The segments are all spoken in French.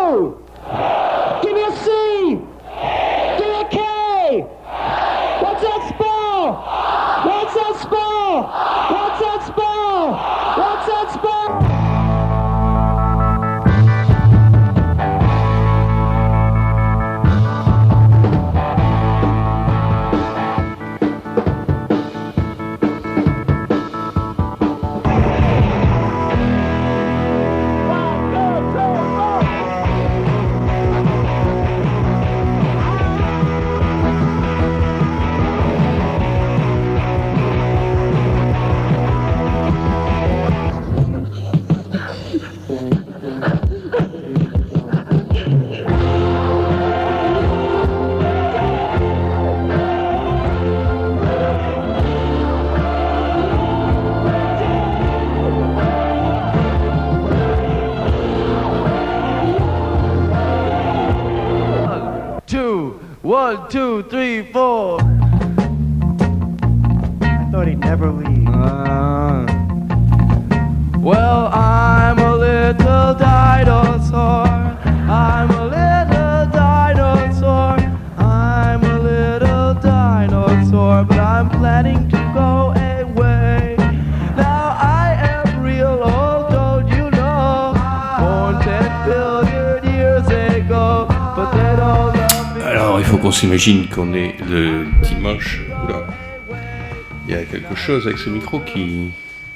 O. Give me a C. Give me a K. What's that spell? What's that spell? What's that spell? What's that spell? One, two, three, four. I thought he'd never leave. Well, I'm a little dinosaur. I'm a little dinosaur. I'm a little dinosaur, but I'm planning to go away. Now I am real old, don't you know? Born 10 billion years ago, but they don't love me. Alors, il faut qu'on s'imagine qu'on est le dimanche. Oula. Il y a quelque chose avec ce micro qui...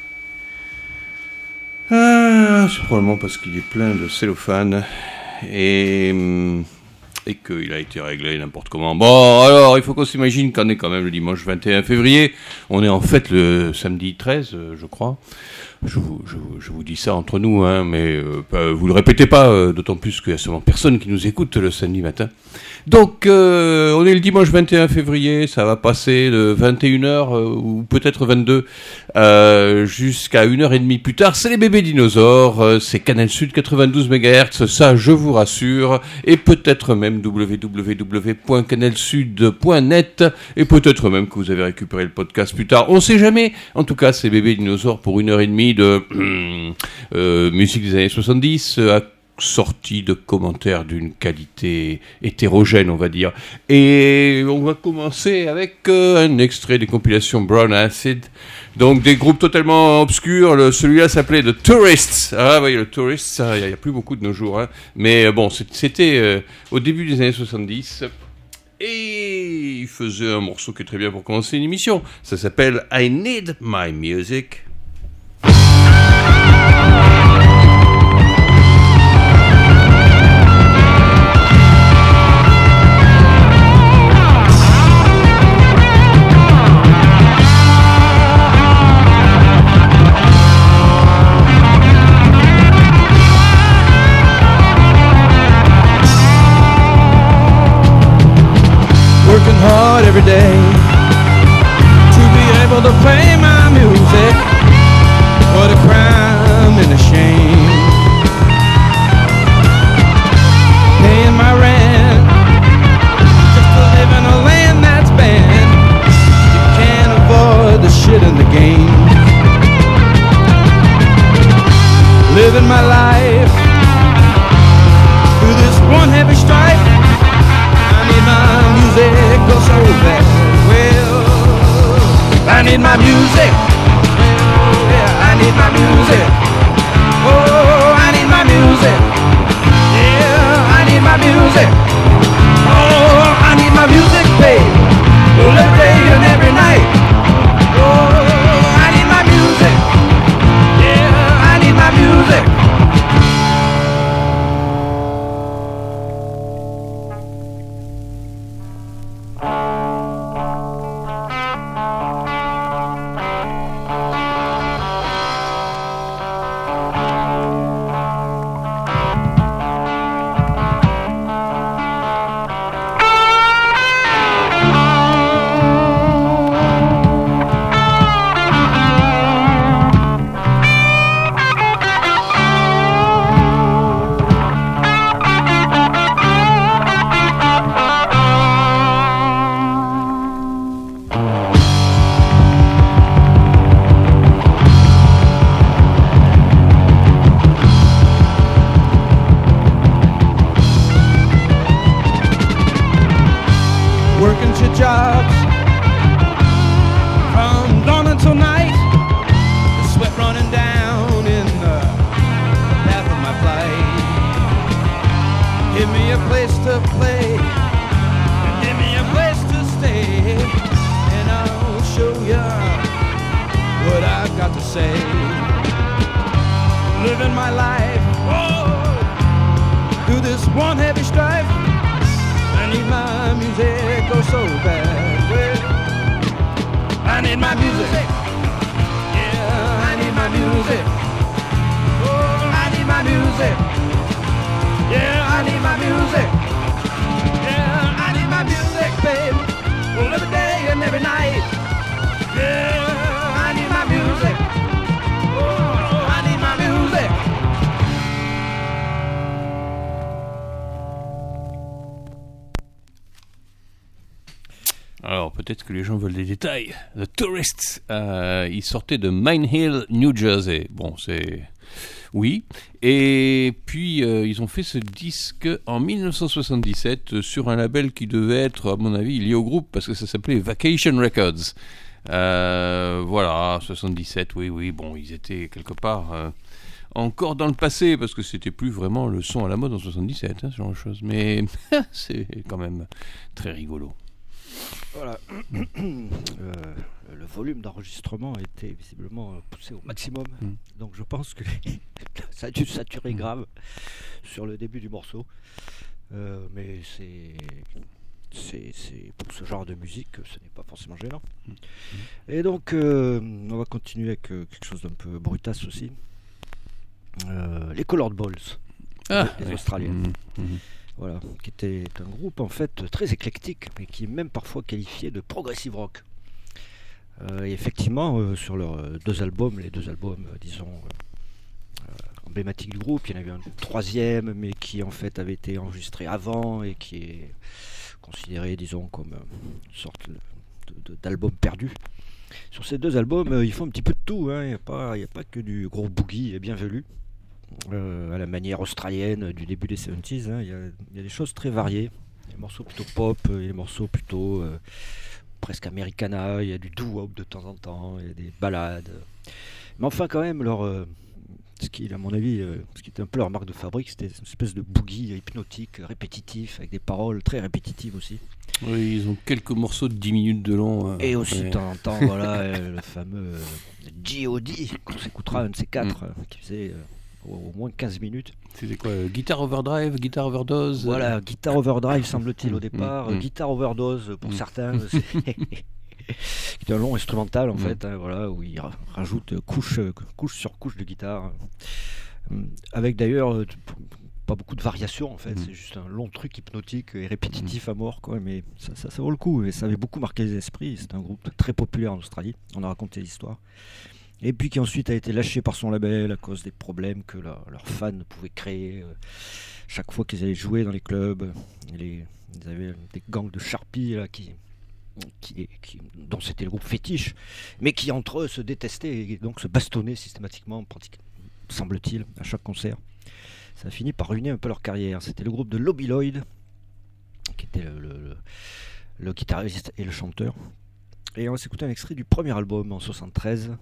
c'est probablement parce qu'il est plein de cellophane et qu'il a été réglé n'importe comment. Bon, alors, il faut qu'on s'imagine qu'on est quand même le dimanche 21 février. On est en fait le samedi 13, je crois. Je vous dis ça entre nous, hein, mais vous le répétez pas, d'autant plus qu'il y a seulement personne qui nous écoute le samedi matin. Donc, on est le dimanche 21 février, ça va passer de 21h ou peut-être 22 jusqu'à 1h30 plus tard. C'est les bébés dinosaures, c'est Canal Sud 92 MHz, ça je vous rassure, et peut-être même www.canalsud.net, et peut-être même que vous avez récupéré le podcast plus tard. On sait jamais. En tout cas, c'est bébés dinosaures pour 1h30 de musique des années 70, sortie de commentaires d'une qualité hétérogène, on va dire. Et on va commencer avec un extrait des compilations Brown Acid. Donc des groupes totalement obscurs. Celui-là s'appelait The Tourists. Ah oui, le Tourists, il n'y a plus beaucoup de nos jours. Hein. Mais bon, c'était au début des années 70. Et il faisait un morceau qui est très bien pour commencer une émission. Ça s'appelle I Need My Music. Working hard every day to be able to play my music. What a crime and a shame. Paying my rent just to live in a land that's banned. You can't avoid the shit in the game. Living my life through this one heavy stripe. I need my music, oh so bad. Well, I need my music. Yeah, I need my music. Oh, I need my music. Yeah, I need my music. Oh, I need my music played every day and every night. Oh, I need my music. Yeah, I need my music. a place to play, give me a place to stay, and I'll show you what I've got to say. Living my life, through this one heavy strife. I need my music, oh so bad. Well, I need my music. Yeah, I need my music. Oh, I need my music. Yeah, I need my music. Yeah, I need my music, babe. Well, every day and every night. Yeah, I need my music. Oh, I need my music. Alors, peut-être que les gens veulent des détails. The Tourists, ils sortaient de Mine Hill, New Jersey. Bon, c'est... Oui. Et puis, ils ont fait ce disque en 1977 sur un label qui devait être, à mon avis, lié au groupe, parce que ça s'appelait Vacation Records. Voilà, 77, oui, bon, ils étaient quelque part... encore dans le passé, parce que c'était plus vraiment le son à la mode en 77, ce genre de choses. Mais c'est quand même très rigolo. Voilà. Le volume d'enregistrement était visiblement poussé au maximum. Donc je pense que ça a dû saturer grave sur le début du morceau. Mais c'est pour ce genre de musique, ce n'est pas forcément gênant. Et donc on va continuer avec quelque chose d'un peu brutasse aussi. Les Colored Balls, les Australiens. Voilà, qui était un groupe en fait très éclectique, mais qui est même parfois qualifié de progressive rock. Et effectivement, sur leurs deux albums, les deux albums, disons, emblématiques du groupe, il y en avait un troisième, mais qui en fait avait été enregistré avant et qui est considéré, disons, comme une sorte d'album perdu. Sur ces deux albums, ils font un petit peu de tout, hein. Il n'y a pas que du gros boogie bienvenu. À la manière australienne du début des 70s, hein, il y a des choses très variées. Il y a des morceaux plutôt pop, il y a des morceaux plutôt presque americana, il y a du doo-wop de temps en temps, il y a des ballades. Mais enfin, quand même, ce qui, à mon avis, ce qui était un peu leur marque de fabrique, c'était une espèce de boogie hypnotique, répétitif, avec des paroles très répétitives aussi. Oui, ils ont quelques morceaux de 10 minutes de long. Et aussi, de temps en temps, voilà, le fameux G.O.D. qu'on s'écoutera un de ces quatre, qui faisait... au moins 15 minutes. C'était quoi, Guitar Overdrive, Guitar Overdose? Voilà, Guitar Overdrive semble-t-il au départ, Guitar Overdose pour certains, qui est un long instrumental en fait, hein, voilà, où il rajoute couche sur couche de guitare, avec d'ailleurs pas beaucoup de variations en fait, c'est juste un long truc hypnotique et répétitif à mort, quoi, mais ça vaut le coup, et ça avait beaucoup marqué les esprits. C'est un groupe très populaire en Australie, on a raconté l'histoire. Et puis qui ensuite a été lâché par son label à cause des problèmes que leurs fans pouvaient créer chaque fois qu'ils allaient jouer dans les clubs. Ils avaient des gangs de Sharpies là, dont c'était le groupe fétiche, mais qui entre eux se détestaient et donc se bastonnaient systématiquement, semble-t-il, à chaque concert. Ça a fini par ruiner un peu leur carrière. C'était le groupe de Lobby Lloyd, qui était le guitariste et le chanteur. Et on va s'écouter un extrait du premier album en 73.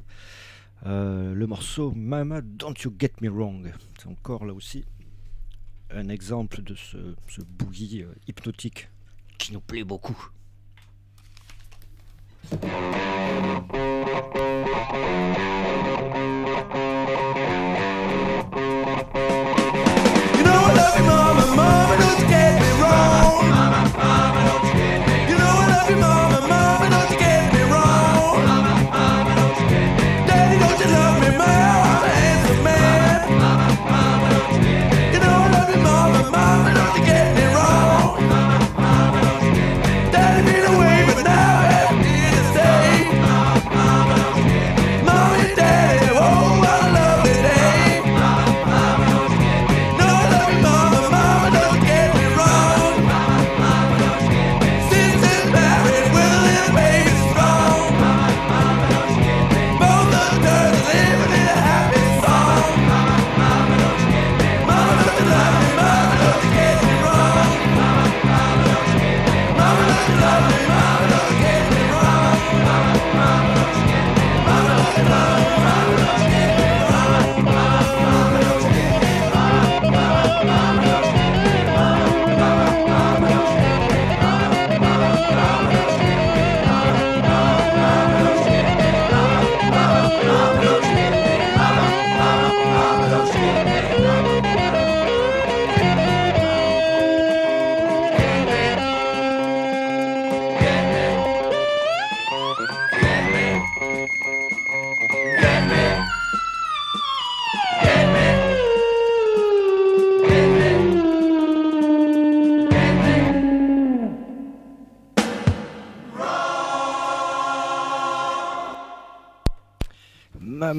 Le morceau Mama Don't You Get Me Wrong. C'est encore là aussi un exemple de ce boogie hypnotique qui nous plaît beaucoup. You know I love you, mama, mama, don't you get me wrong. Mama, mama, don't you get me wrong. You know I love you, mama, mama, don't you get me wrong. Mama, mama, don't you get me wrong. Daddy, don't you love me, mama, as a man. Mama, mama, don't you get me wrong. You know I love you, mama, mama, don't you get me wrong. Mama, mama, don't you get me wrong. Daddy been away, but now I'm here to stay. Mama, mama, don't you get me wrong. Mommy, daddy, oh, I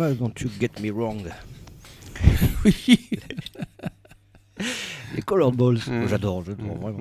fameux Don't You Get Me Wrong. Oui. Les Colored Balls, j'adore vraiment.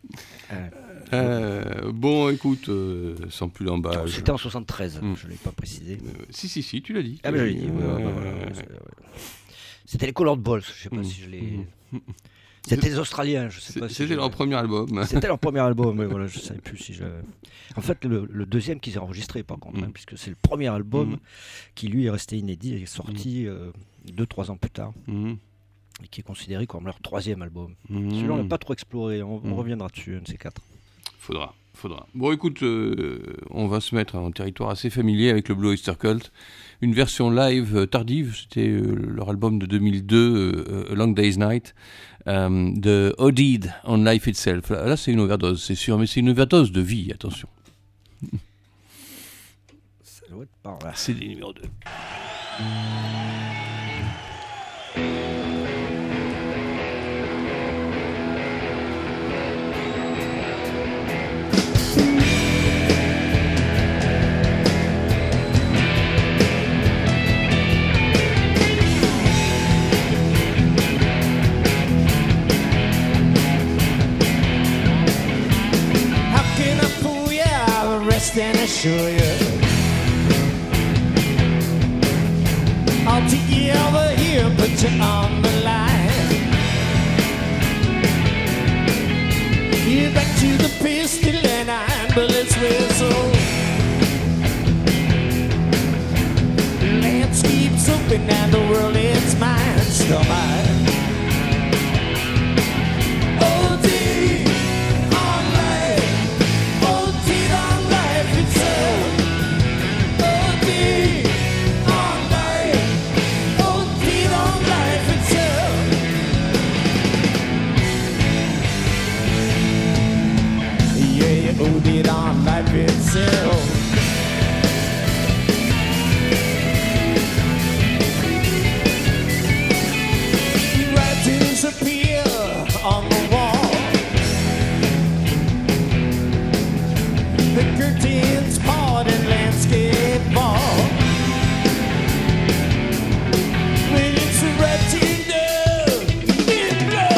Bon, écoute, sans plus d'emballage. C'était en 73, je ne l'ai pas précisé. Si, tu l'as dit. Ah, mais je l'ai dit. C'était les Colored Balls, je ne sais pas si je l'ai. C'était les Australiens, je sais pas si. C'était leur premier album. C'était leur premier album, mais voilà, je ne savais plus si je. En fait, le deuxième qu'ils ont enregistré, par contre, puisque c'est le premier album qui, lui, est resté inédit et est sorti 2-3 ans plus tard. Et qui est considéré comme leur troisième album. Celui-là, on n'a pas trop exploré, on reviendra dessus, un de ces quatre. Faudra. Bon, écoute, on va se mettre en territoire assez familier avec le Blue Oyster Cult. Une version live tardive, c'était leur album de 2002, A Long Day's Night, de OD'd on Life Itself. Là, c'est une overdose, c'est sûr, mais c'est une overdose de vie, attention. Ça doit être par là. C'est des numéros 2. And assure you I'll take you over here and put you on the line. You're back to the pistol and I'm bullets whistle. Landscape's open and the world is mine. Still mine. OD'd on life itself. Writings appear on the wall. The curtains part and landscape fall. When it's writing down in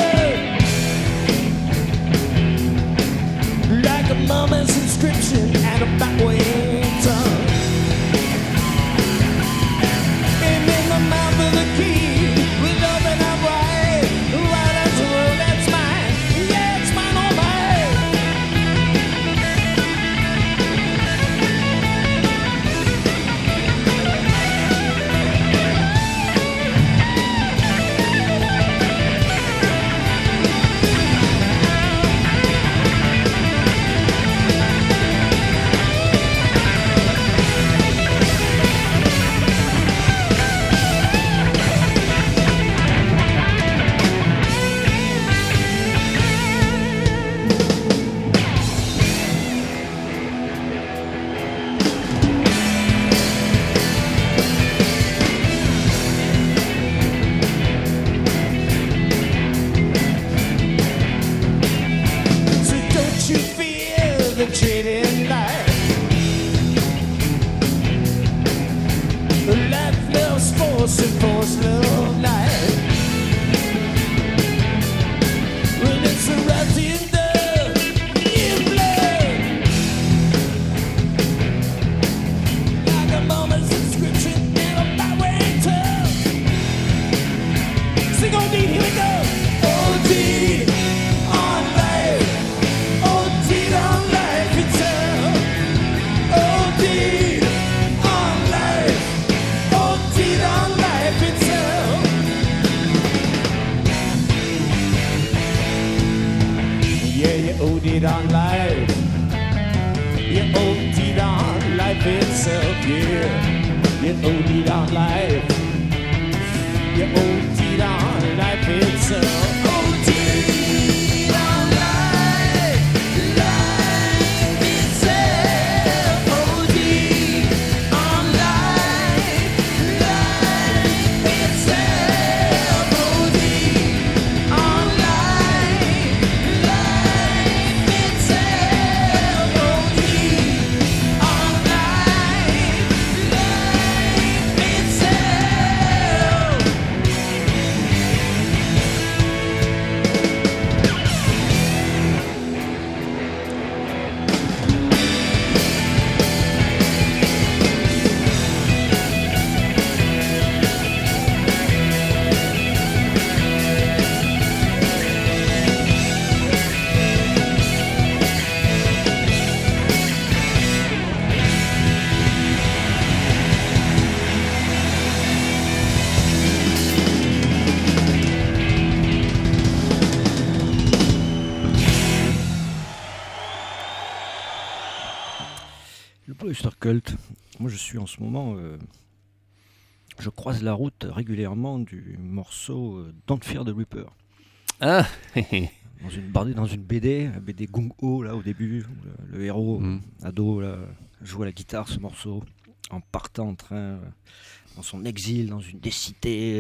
blood, like a mama's inscription and a backway tongue. And in the mouth of the key, with open up wide, right as the world that's mine. Yeah, it's mine, all mine. Trading life. Life loves force and force love life. When it's wrapped in blood, like a moment's inscription and a byway tongue. Sing on D, here we go. OD on life. OD on life itself. OD on life. OD on life itself. Yeah, you OD'd on life. You OD'd on life itself. Yeah, you OD'd on life. You OD'd on life itself. OD'd on life. Life itself. OD'd on life. Life itself. OD'd on life. Life itself. OD'd on life. Life itself. Oyster Cult. Moi, je suis en ce moment... je croise la route régulièrement du morceau Don't Fear the Reaper. Ah Dans une BD Gung Ho, là, au début, où le héros, ado, là, joue à la guitare ce morceau, en partant en train, dans son exil, dans une des cités,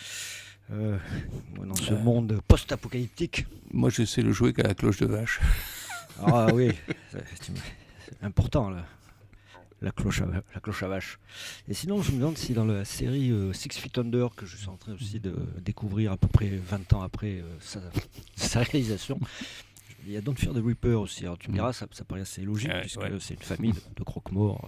dans ce monde post-apocalyptique. Moi, je sais le jouer qu'à la cloche de vache. Ah oui, c'est important, là. La cloche à vache. Et sinon, je me demande si dans la série Six Feet Under, que je suis en train aussi de découvrir à peu près 20 ans après sa réalisation, il y a Don't Fear the Reaper aussi. Alors tu me diras, ça paraît assez logique, puisque c'est une famille de croque-morts.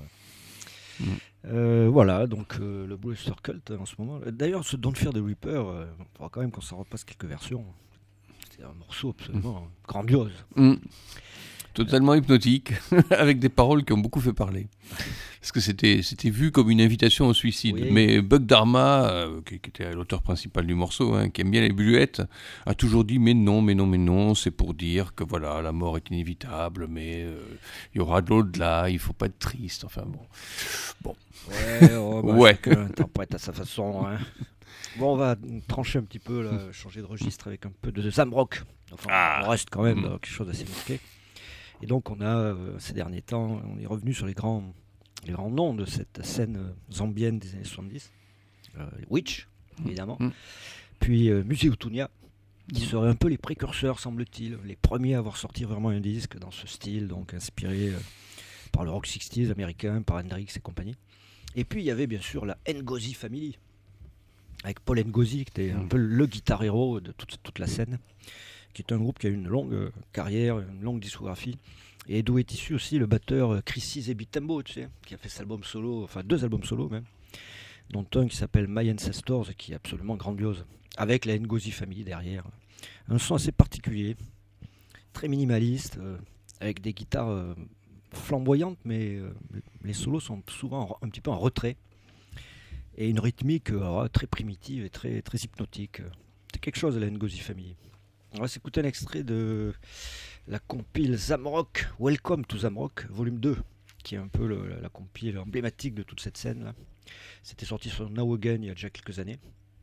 Voilà, donc le Blue Oyster Cult en ce moment. D'ailleurs, ce Don't Fear the Reaper, il faudra quand même qu'on s'en repasse quelques versions. C'est un morceau absolument grandiose. Totalement hypnotique, avec des paroles qui ont beaucoup fait parler. Parce que c'était vu comme une invitation au suicide. Oui. Mais Buck Dharma, qui était l'auteur principal du morceau, qui aime bien les bluettes, a toujours dit mais non, c'est pour dire que voilà, la mort est inévitable, mais il y aura de l'au-delà, il faut pas être triste. Enfin bon. Ouais. Chacun interprète à sa façon. Hein. Bon, on va trancher un petit peu, là, changer de registre avec un peu de Zamrock. Enfin, on reste quand même dans quelque chose d'assez marqué. Et donc on a, ces derniers temps, on est revenu sur les grands noms de cette scène zambienne des années 70. Witch, évidemment. Puis Musi Utunya, qui seraient un peu les précurseurs, semble-t-il, les premiers à avoir sorti vraiment un disque dans ce style, donc inspiré par le rock 60s américain, par Hendrix et compagnie. Et puis il y avait bien sûr la Ngozi Family, avec Paul Ngozi, qui était un peu le guitar héros de toute la scène, qui est un groupe qui a une longue carrière, une longue discographie, et d'où est issu aussi le batteur Chrissy Zebitembo, tu sais, qui a fait cet album solo, enfin 2 albums solo même, dont un qui s'appelle My Ancestors, et qui est absolument grandiose, avec la Ngozi Family derrière. Un son assez particulier, très minimaliste, avec des guitares flamboyantes, mais les solos sont souvent un petit peu en retrait, et une rythmique très primitive et très, très hypnotique. C'est quelque chose, la Ngozi Family. On va s'écouter un extrait de la compile Zamrock, Welcome to Zamrock, volume 2, qui est un peu la compile emblématique de toute cette scène-là. C'était sorti sur Now Again il y a déjà quelques années,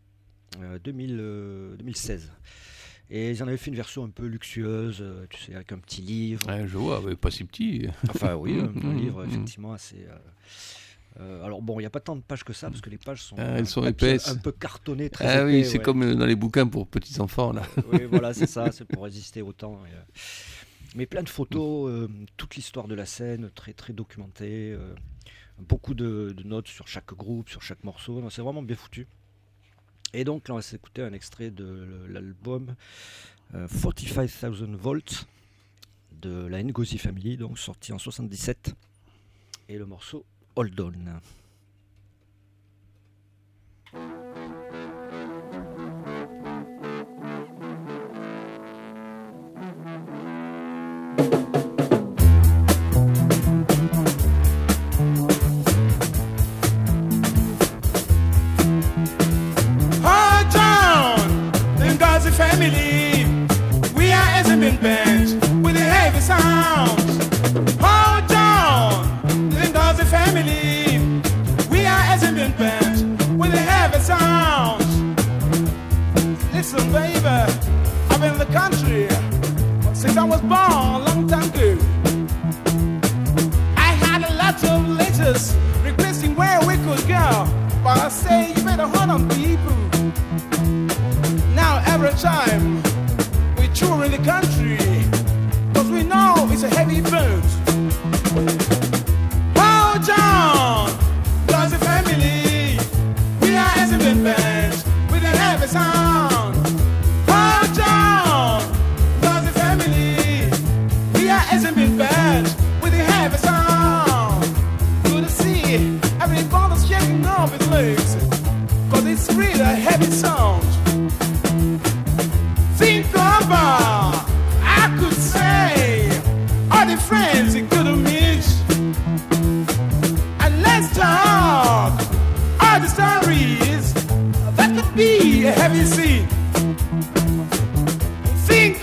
2016. Et ils en avaient fait une version un peu luxueuse, tu sais, avec un petit livre. Ouais, je vois, mais pas si petit. Enfin oui, un livre effectivement assez... alors bon, il n'y a pas tant de pages que ça, parce que les pages sont, elles sont épaisses, un peu cartonnées, très épais. Oui, c'est ouais. comme dans les bouquins pour petits enfants là. Oui, voilà, c'est ça, c'est pour résister au temps. Mais plein de photos, toute l'histoire de la scène, très très documentée, beaucoup de notes sur chaque groupe, sur chaque morceau. C'est vraiment bien foutu. Et donc là, on va s'écouter un extrait de l'album 45,000 Volts de la Ngozi Family, donc sorti en 77, et le morceau Hold On. Hold on, the Ngozi family. We are as a big band with the heavy sounds. Hold on, the Ngozi family. We are as a big band with the heavy sounds. Listen, baby, I've been in the country since I was born a long time ago. I had a lot of letters requesting where we could go, but I say you better hold on, people. Now every time we tour in the country, cause we know it's a heavy boat. Hold on, cause the family, we are as a big band with a heavy sound. Hold on, cause the family, we are as a big band with a heavy sound. Good to see everybody's shaking off his legs, cause it's really a heavy sound. Think about, I could say, all the friends you could meet. And let's talk all the stories that could be a heavy scene. Think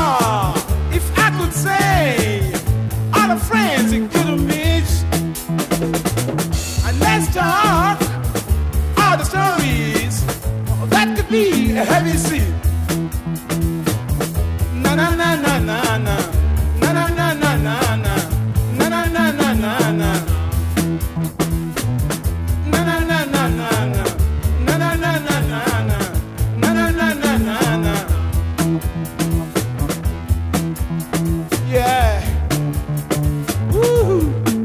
about, if I could say, all the friends you could meet. be a heavy sea. Na na na na na na. Na na na na na na. Na na na na na na. Na na na na na na. Na na na na na na. Na na na na na na. Yeah. Woo.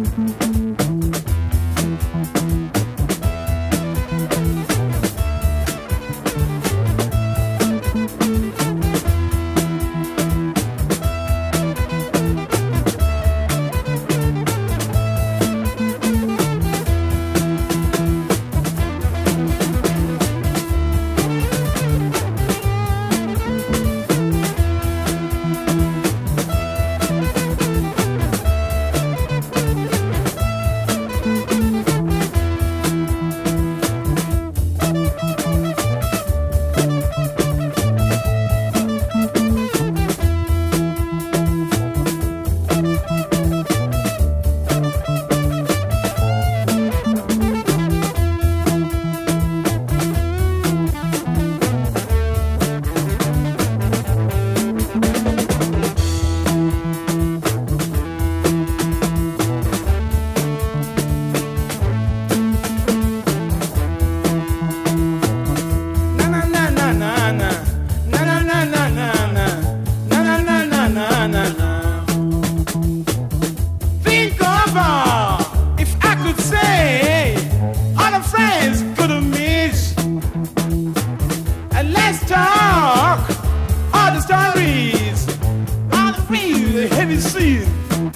Think of if I could say all the friends could have missed. And let's talk all the stories, all the feels, the heavy sea.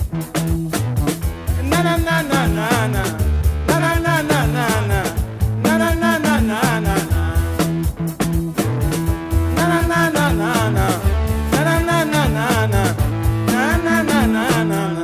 Na na na na na na. Na na na na na na. Na na na na na na. Na na na na na na. Na na na na na na. Na na na na na.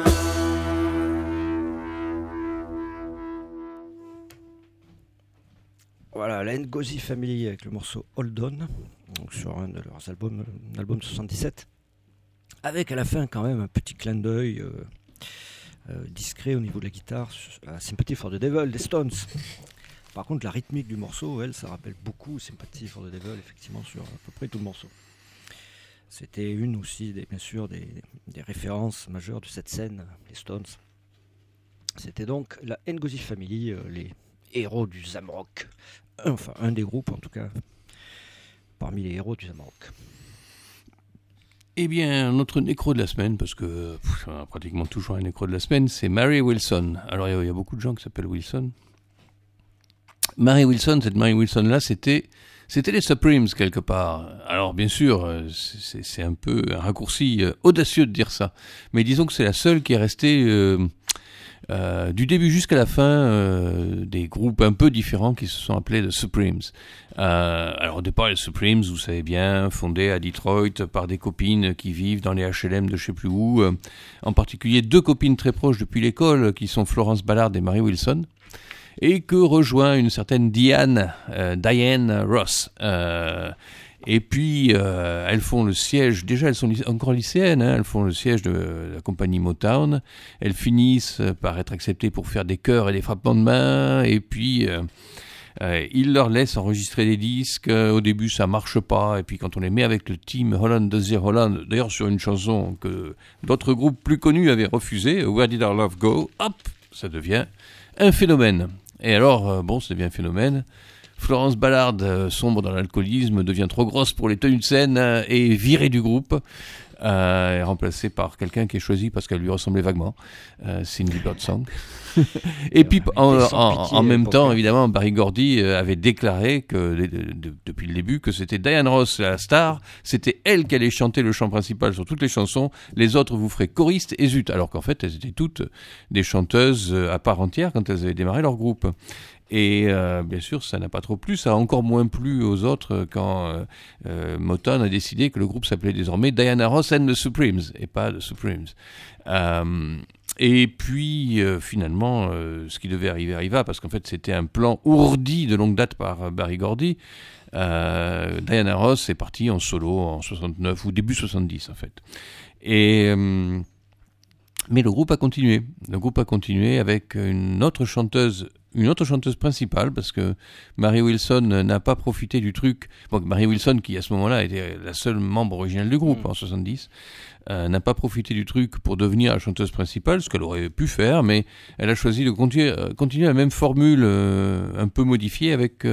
Voilà, la Ngozi Family avec le morceau Hold On, donc sur un de leurs albums, l'album 77, avec à la fin quand même un petit clin d'œil discret au niveau de la guitare à Sympathy for the Devil des Stones. Par contre, la rythmique du morceau, elle, ça rappelle beaucoup Sympathy for the Devil, effectivement, sur à peu près tout le morceau. C'était une aussi, bien sûr, des références majeures de cette scène, les Stones. C'était donc la Ngozi Family, les héros du Zamrock. Enfin, un des groupes, en tout cas, parmi les héros du Zamrock. Eh bien, notre nécro de la semaine, parce que on a pratiquement toujours un nécro de la semaine, c'est Mary Wilson. Alors, il y a beaucoup de gens qui s'appellent Wilson. Mary Wilson, cette Mary Wilson-là, c'était les Supremes, quelque part. Alors, bien sûr, c'est un peu un raccourci audacieux de dire ça. Mais disons que c'est la seule qui est restée du début jusqu'à la fin des groupes un peu différents qui se sont appelés The Supremes. Alors au départ, les Supremes, vous savez bien, fondés à Detroit par des copines qui vivent dans les HLM de je sais plus où, en particulier deux copines très proches depuis l'école qui sont Florence Ballard et Mary Wilson, et que rejoint une certaine Diane Ross. Et puis, elles font le siège, déjà elles sont encore lycéennes, elles font le siège de la compagnie Motown. Elles finissent par être acceptées pour faire des chœurs et des frappements de main, et puis ils leur laissent enregistrer des disques. Au début, ça marche pas, et puis quand on les met avec le team Holland Dozier Holland, d'ailleurs sur une chanson que d'autres groupes plus connus avaient refusée, Where Did Our Love Go, hop, ça devient un phénomène. Et alors, ça devient un phénomène. Florence Ballard sombre dans l'alcoolisme, devient trop grosse pour les tenues de scène et virée du groupe, est remplacée par quelqu'un qui est choisi parce qu'elle lui ressemblait vaguement, Cindy Birdsong. Et puis en même temps, évidemment, Berry Gordy avait déclaré que depuis le début que c'était Diana Ross la star, c'était elle qui allait chanter le chant principal sur toutes les chansons, les autres vous feraient choristes et zut, alors qu'en fait elles étaient toutes des chanteuses à part entière quand elles avaient démarré leur groupe. Et bien sûr, ça n'a pas trop plu, ça a encore moins plu aux autres quand Motown a décidé que le groupe s'appelait désormais Diana Ross and the Supremes, et pas The Supremes. Et puis, finalement, ce qui devait arriver arriva, parce qu'en fait, c'était un plan ourdi de longue date par Berry Gordy. Diana Ross est partie en solo en 69, ou début 70, en fait. Mais le groupe a continué. Le groupe a continué avec une autre chanteuse une autre chanteuse principale, parce que Mary Wilson n'a pas profité du truc. Bon, Mary Wilson, qui à ce moment-là était la seule membre originale du groupe en 70, n'a pas profité du truc pour devenir la chanteuse principale, ce qu'elle aurait pu faire, mais elle a choisi de continuer la même formule un peu modifiée avec...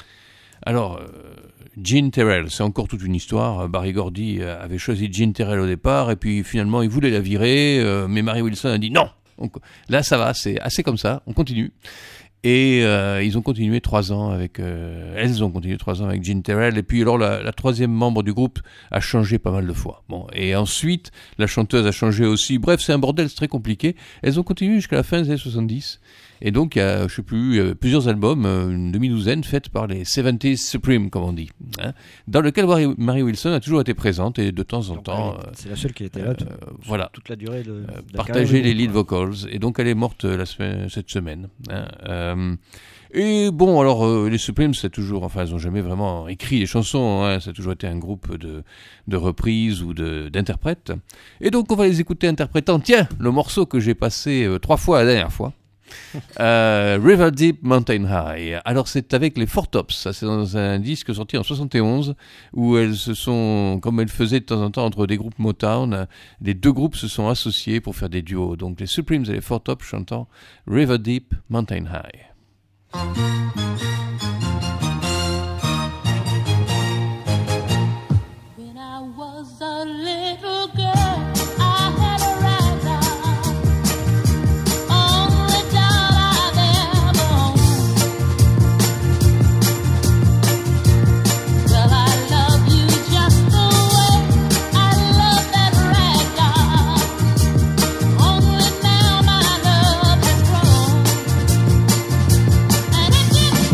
Gene Terrell, c'est encore toute une histoire. Barry Gordy avait choisi Gene Terrell au départ, et puis finalement il voulait la virer, mais Mary Wilson a dit non. Donc, là ça va, c'est assez comme ça, on continue. Et ils ont continué 3 ans avec... elles ont continué 3 ans avec Gene Terrell, et puis alors la troisième membre du groupe a changé pas mal de fois. Bon, et ensuite, la chanteuse a changé aussi. Bref, c'est un bordel, c'est très compliqué. Elles ont continué jusqu'à la fin des années 70. Et donc, il y a, je sais plus, plusieurs albums, une demi-douzaine, faits par les 70s Supreme, comme on dit, hein, dans lequel Mary Wilson a toujours été présente, et de temps en temps... c'est la seule qui était là voilà, toute la durée de partager les lead vocals. Et donc, elle est morte cette semaine. Hein, et bon, alors, les Supremes, c'est toujours... Enfin, elles n'ont jamais vraiment écrit des chansons, hein, ça a toujours été un groupe de reprises ou d'interprètes. Et donc, on va les écouter interprétant, tiens, le morceau que j'ai passé 3 fois la dernière fois. River Deep Mountain High. Alors c'est avec les Four Tops, ça c'est dans un disque sorti en 71 où elles se sont, comme elles faisaient de temps en temps entre des groupes Motown, les 2 groupes se sont associés pour faire des duos, donc les Supremes et les Four Tops chantant River Deep Mountain High. When I was a little girl, I had a ride only doll I've ever owned. Well, I love you just the way I love that rag doll. Only now my love has grown, and it gets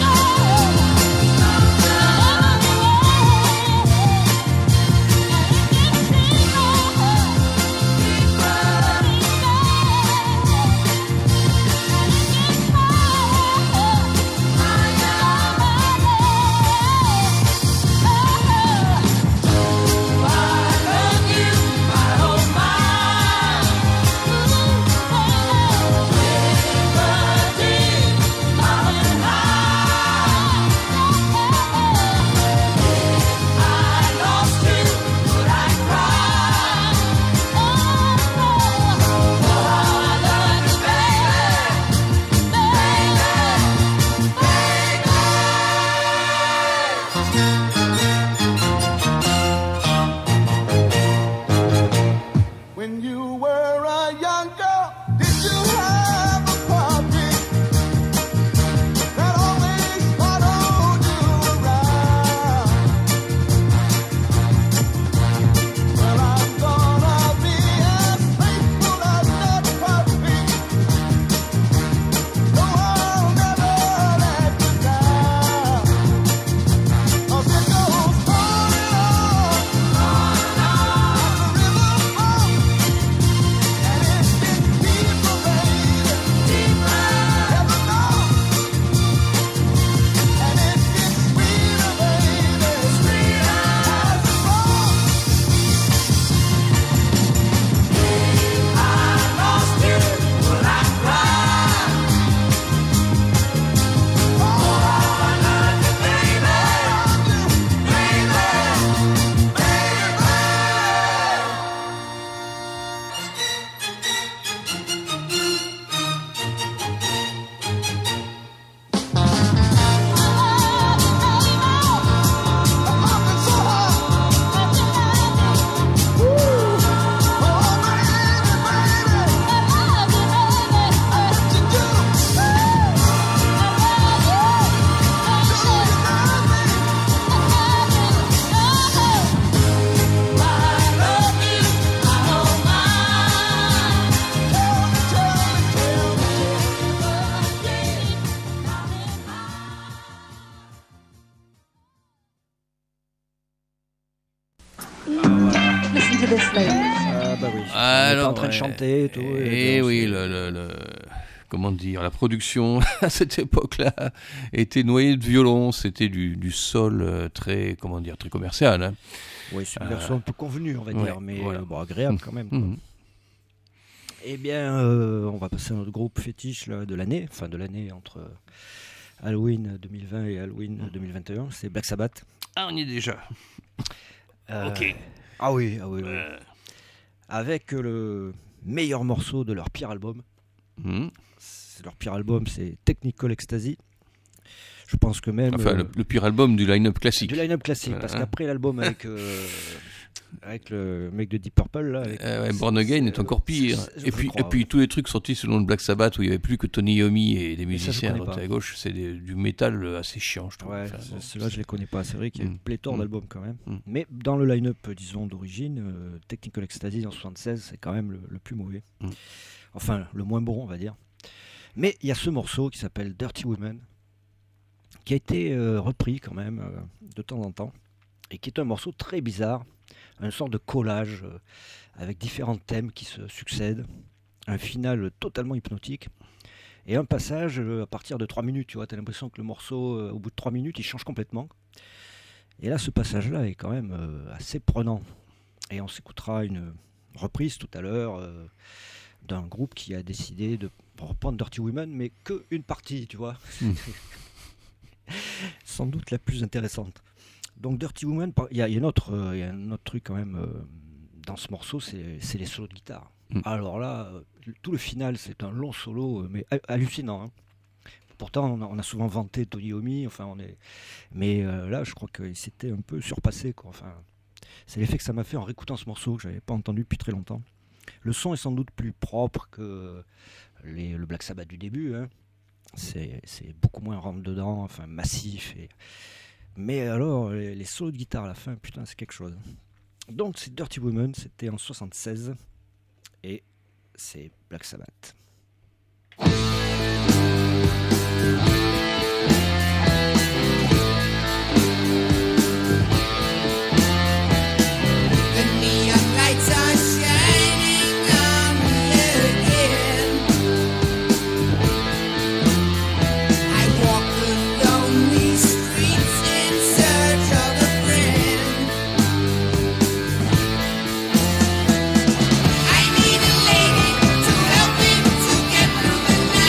When you were a young girl, did you have a puppy that always followed you around? Well, I'm gonna be as faithful as that puppy. No, I'll never let you down. 'Cause it goes on and on, the river flows. And it's getting deeper, baby, deeper, never know. And it gets sweeter, baby, sweeter as it flows. I lost you, but I cried. Oh, I love you, baby, baby, baby. Listen to this, ladies. Ah bah oui. On était en train de chanter et tout. Et oui, comment dire, la production à cette époque-là était noyée de violon, c'était du sol très, comment dire, très commercial. Hein. Oui, c'est une version un peu convenue, on va dire, mais voilà. bon, agréable quand même. Quoi. Eh bien, on va passer à notre groupe fétiche là, de l'année, enfin de l'année entre Halloween 2020 et Halloween 2021, c'est Black Sabbath. Ah, on y est déjà. Ok. Ah oui, oui. Avec le meilleur morceau de leur pire album. Leur pire album, c'est Technical Ecstasy. Je pense que même... Enfin, le pire album du line-up classique. Du line-up classique, parce qu'après l'album avec le mec de Deep Purple, là, avec, Born Again est encore pire. Et puis tous les trucs sortis selon le Black Sabbath où il n'y avait plus que Tony Iommi et des musiciens à droite et à gauche, c'est du métal assez chiant, je trouve. Ouais, ceux-là je les connais pas. C'est vrai qu'il y a une pléthore d'albums quand même. Mais dans le line-up, disons, d'origine, Technical Ecstasy en 76, c'est quand même le plus mauvais. Enfin, le moins bon, on va dire. Mais il y a ce morceau qui s'appelle Dirty Women, qui a été repris quand même de temps en temps, et qui est un morceau très bizarre, une sorte de collage avec différents thèmes qui se succèdent, un final totalement hypnotique, et un passage à partir de 3 minutes, tu vois, tu as l'impression que le morceau, au bout de 3 minutes, il change complètement. Et là, ce passage-là est quand même assez prenant. Et on s'écoutera une reprise tout à l'heure d'un groupe qui a décidé de reprendre Dirty Women, mais qu'une partie, tu vois. Sans doute la plus intéressante. Donc Dirty Woman, il y a un autre truc quand même dans ce morceau, c'est les solos de guitare. Alors là, tout le final, c'est un long solo, mais hallucinant. Hein. Pourtant, on a souvent vanté Tony Iommi, mais là, je crois qu'il s'était un peu surpassé, quoi. Enfin, c'est l'effet que ça m'a fait en réécoutant ce morceau que j'avais pas entendu depuis très longtemps. Le son est sans doute plus propre que le Black Sabbath du début. Hein. C'est beaucoup moins rentre-dedans, enfin massif. Mais alors, les solos de guitare à la fin, putain, c'est quelque chose. Donc, c'est Dirty Woman, c'était en 76, et c'est Black Sabbath. I need a lady to help me to get through the night.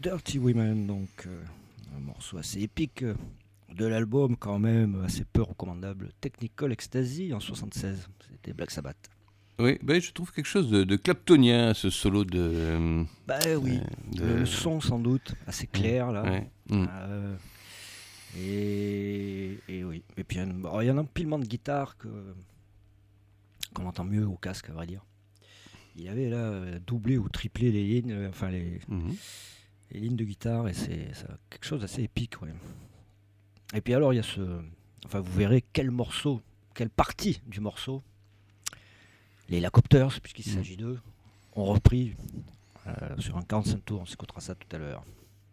Dirty Women, donc un morceau assez épique de l'album, quand même assez peu recommandable, Technical Ecstasy en 76. C'était Black Sabbath. Oui, ben, je trouve quelque chose de claptonien, ce solo de. Bah oui, le son sans doute assez clair là. Ouais. Et oui. Et puis il y a un empilement de guitare qu'on entend mieux au casque, à vrai dire. Il avait là doublé ou triplé les lignes, les lignes de guitare, et c'est quelque chose d'assez épique. Ouais. Et puis alors il y a vous verrez quelle partie du morceau les Helicopters, puisqu'il s'agit d'eux, ont repris sur un 45 tours. On s'écoutera ça tout à l'heure.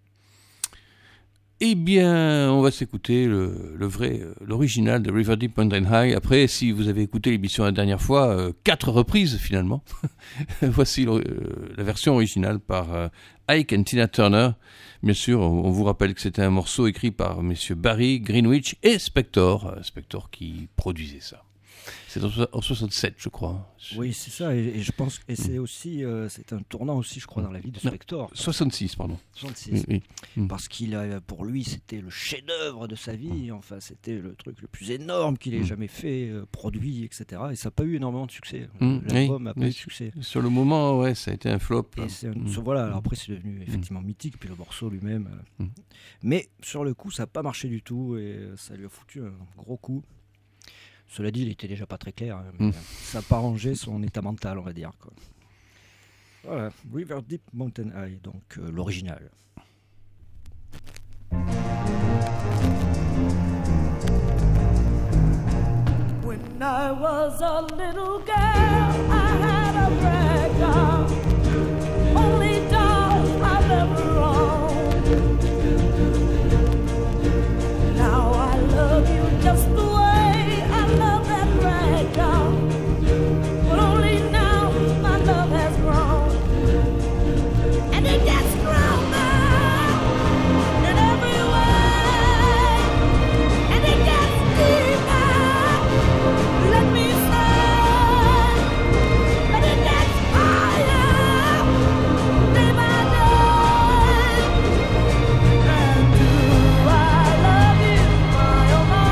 Eh bien, on va s'écouter l'original de River Deep Mountain High. Après, si vous avez écouté l'émission la dernière fois, 4 reprises finalement. Voici la version originale par Ike and Tina Turner. Bien sûr, on vous rappelle que c'était un morceau écrit par messieurs Barry, Greenwich et Spector qui produisait ça. C'est en 67, je crois. Oui, c'est ça, et je pense que c'est aussi, c'est un tournant aussi, je crois, dans la vie de Spector. 66, pardon. 66. Oui. Parce pour lui, c'était le chef-d'œuvre de sa vie. Enfin, c'était le truc le plus énorme qu'il ait jamais fait, produit, etc. Et ça n'a pas eu énormément de succès. L'album n'a pas eu de succès. Sur le moment, ouais, ça a été un flop. Voilà. Alors après, c'est devenu effectivement mythique, puis le morceau lui-même. Mais sur le coup, ça n'a pas marché du tout, et ça lui a foutu un gros coup. Cela dit, il était déjà pas très clair, mais ça n'a pas rangé son état mental, on va dire. Quoi. Voilà, River Deep Mountain High, donc l'original. When I was a little girl, I had a rag doll, only doll I've ever owned. Now I love you just the way but only now my love has grown, and it gets stronger in every way, and it gets deeper. Let me say, and it gets higher day by day. And do I love you, my oh my?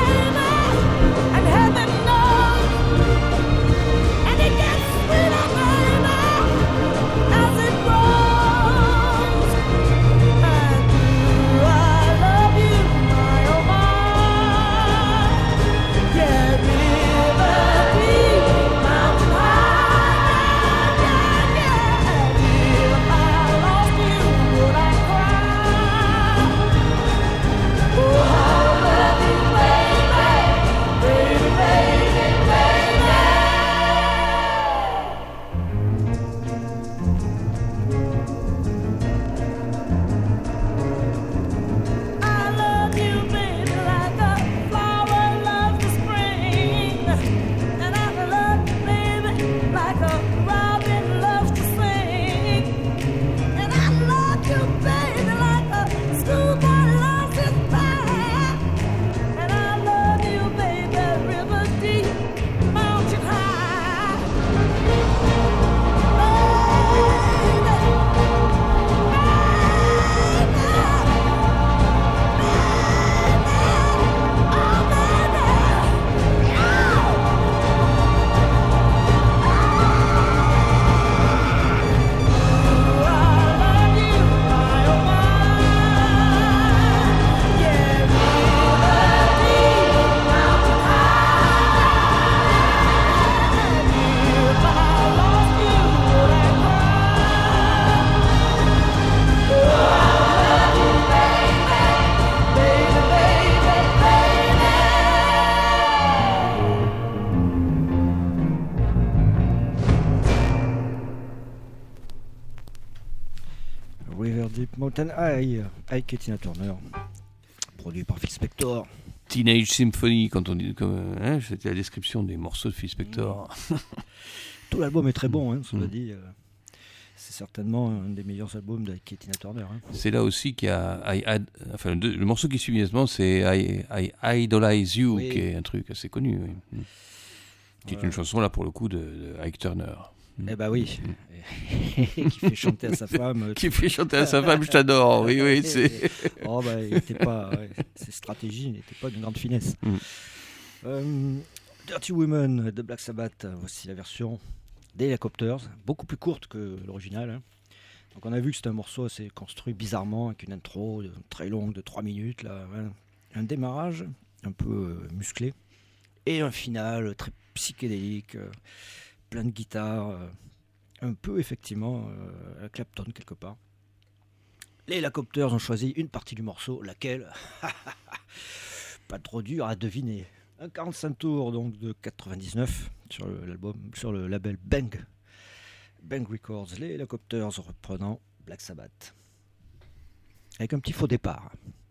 And heaven knows, and it gets sweeter. Mountain High, avec Tina Turner, produit par Phil Spector. Teenage Symphony, quand on dit, c'était la description des morceaux de Phil Spector. Tout l'album est très bon, cela dit. C'est certainement un des meilleurs albums de Tina Turner. C'est là aussi qu'il y a le morceau qui suit immédiatement, c'est I Idolize You, qui est un truc assez connu, qui est une chanson là pour le coup de Ike Turner. Eh ben oui, qui fait chanter à sa femme. Qui fait chanter à sa femme, je t'adore. Oui, c'est. Oh bah, il était pas. Ses stratégies n'étaient pas d'une grande finesse. Dirty Women de Black Sabbath, voici la version des Helicopters, beaucoup plus courte que l'original. Donc on a vu que c'était un morceau assez construit bizarrement, avec une intro très longue de 3 minutes, là, un démarrage un peu musclé, et un final très psychédélique, plein de guitares, un peu effectivement à Clapton quelque part. Les Helicopters ont choisi une partie du morceau, laquelle pas trop dur à deviner. Un 45 tours donc de 99 sur l'album, sur le label Bang Records, les Helicopters reprenant Black Sabbath avec un petit faux départ.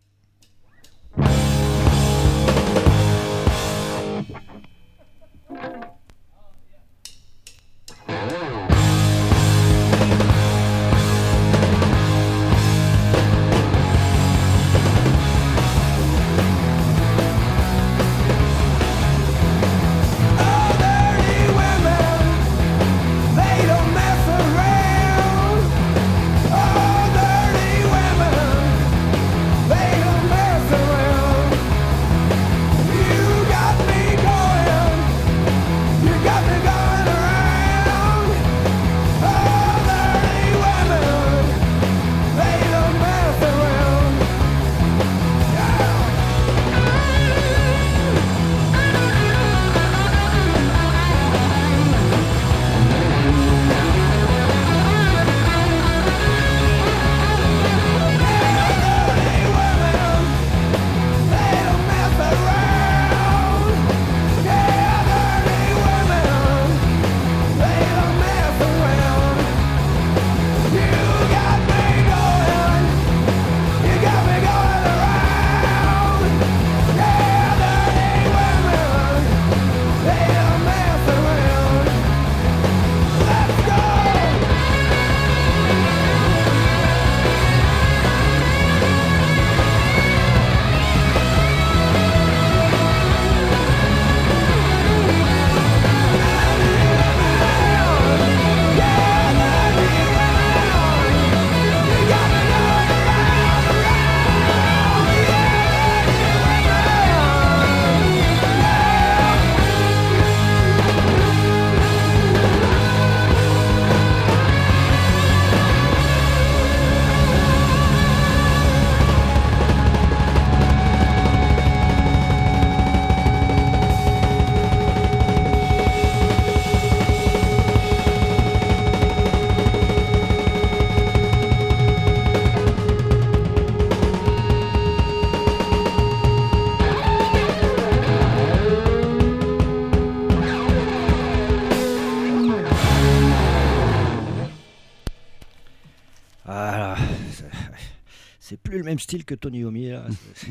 C'est plus le même style que Tony Iommi là.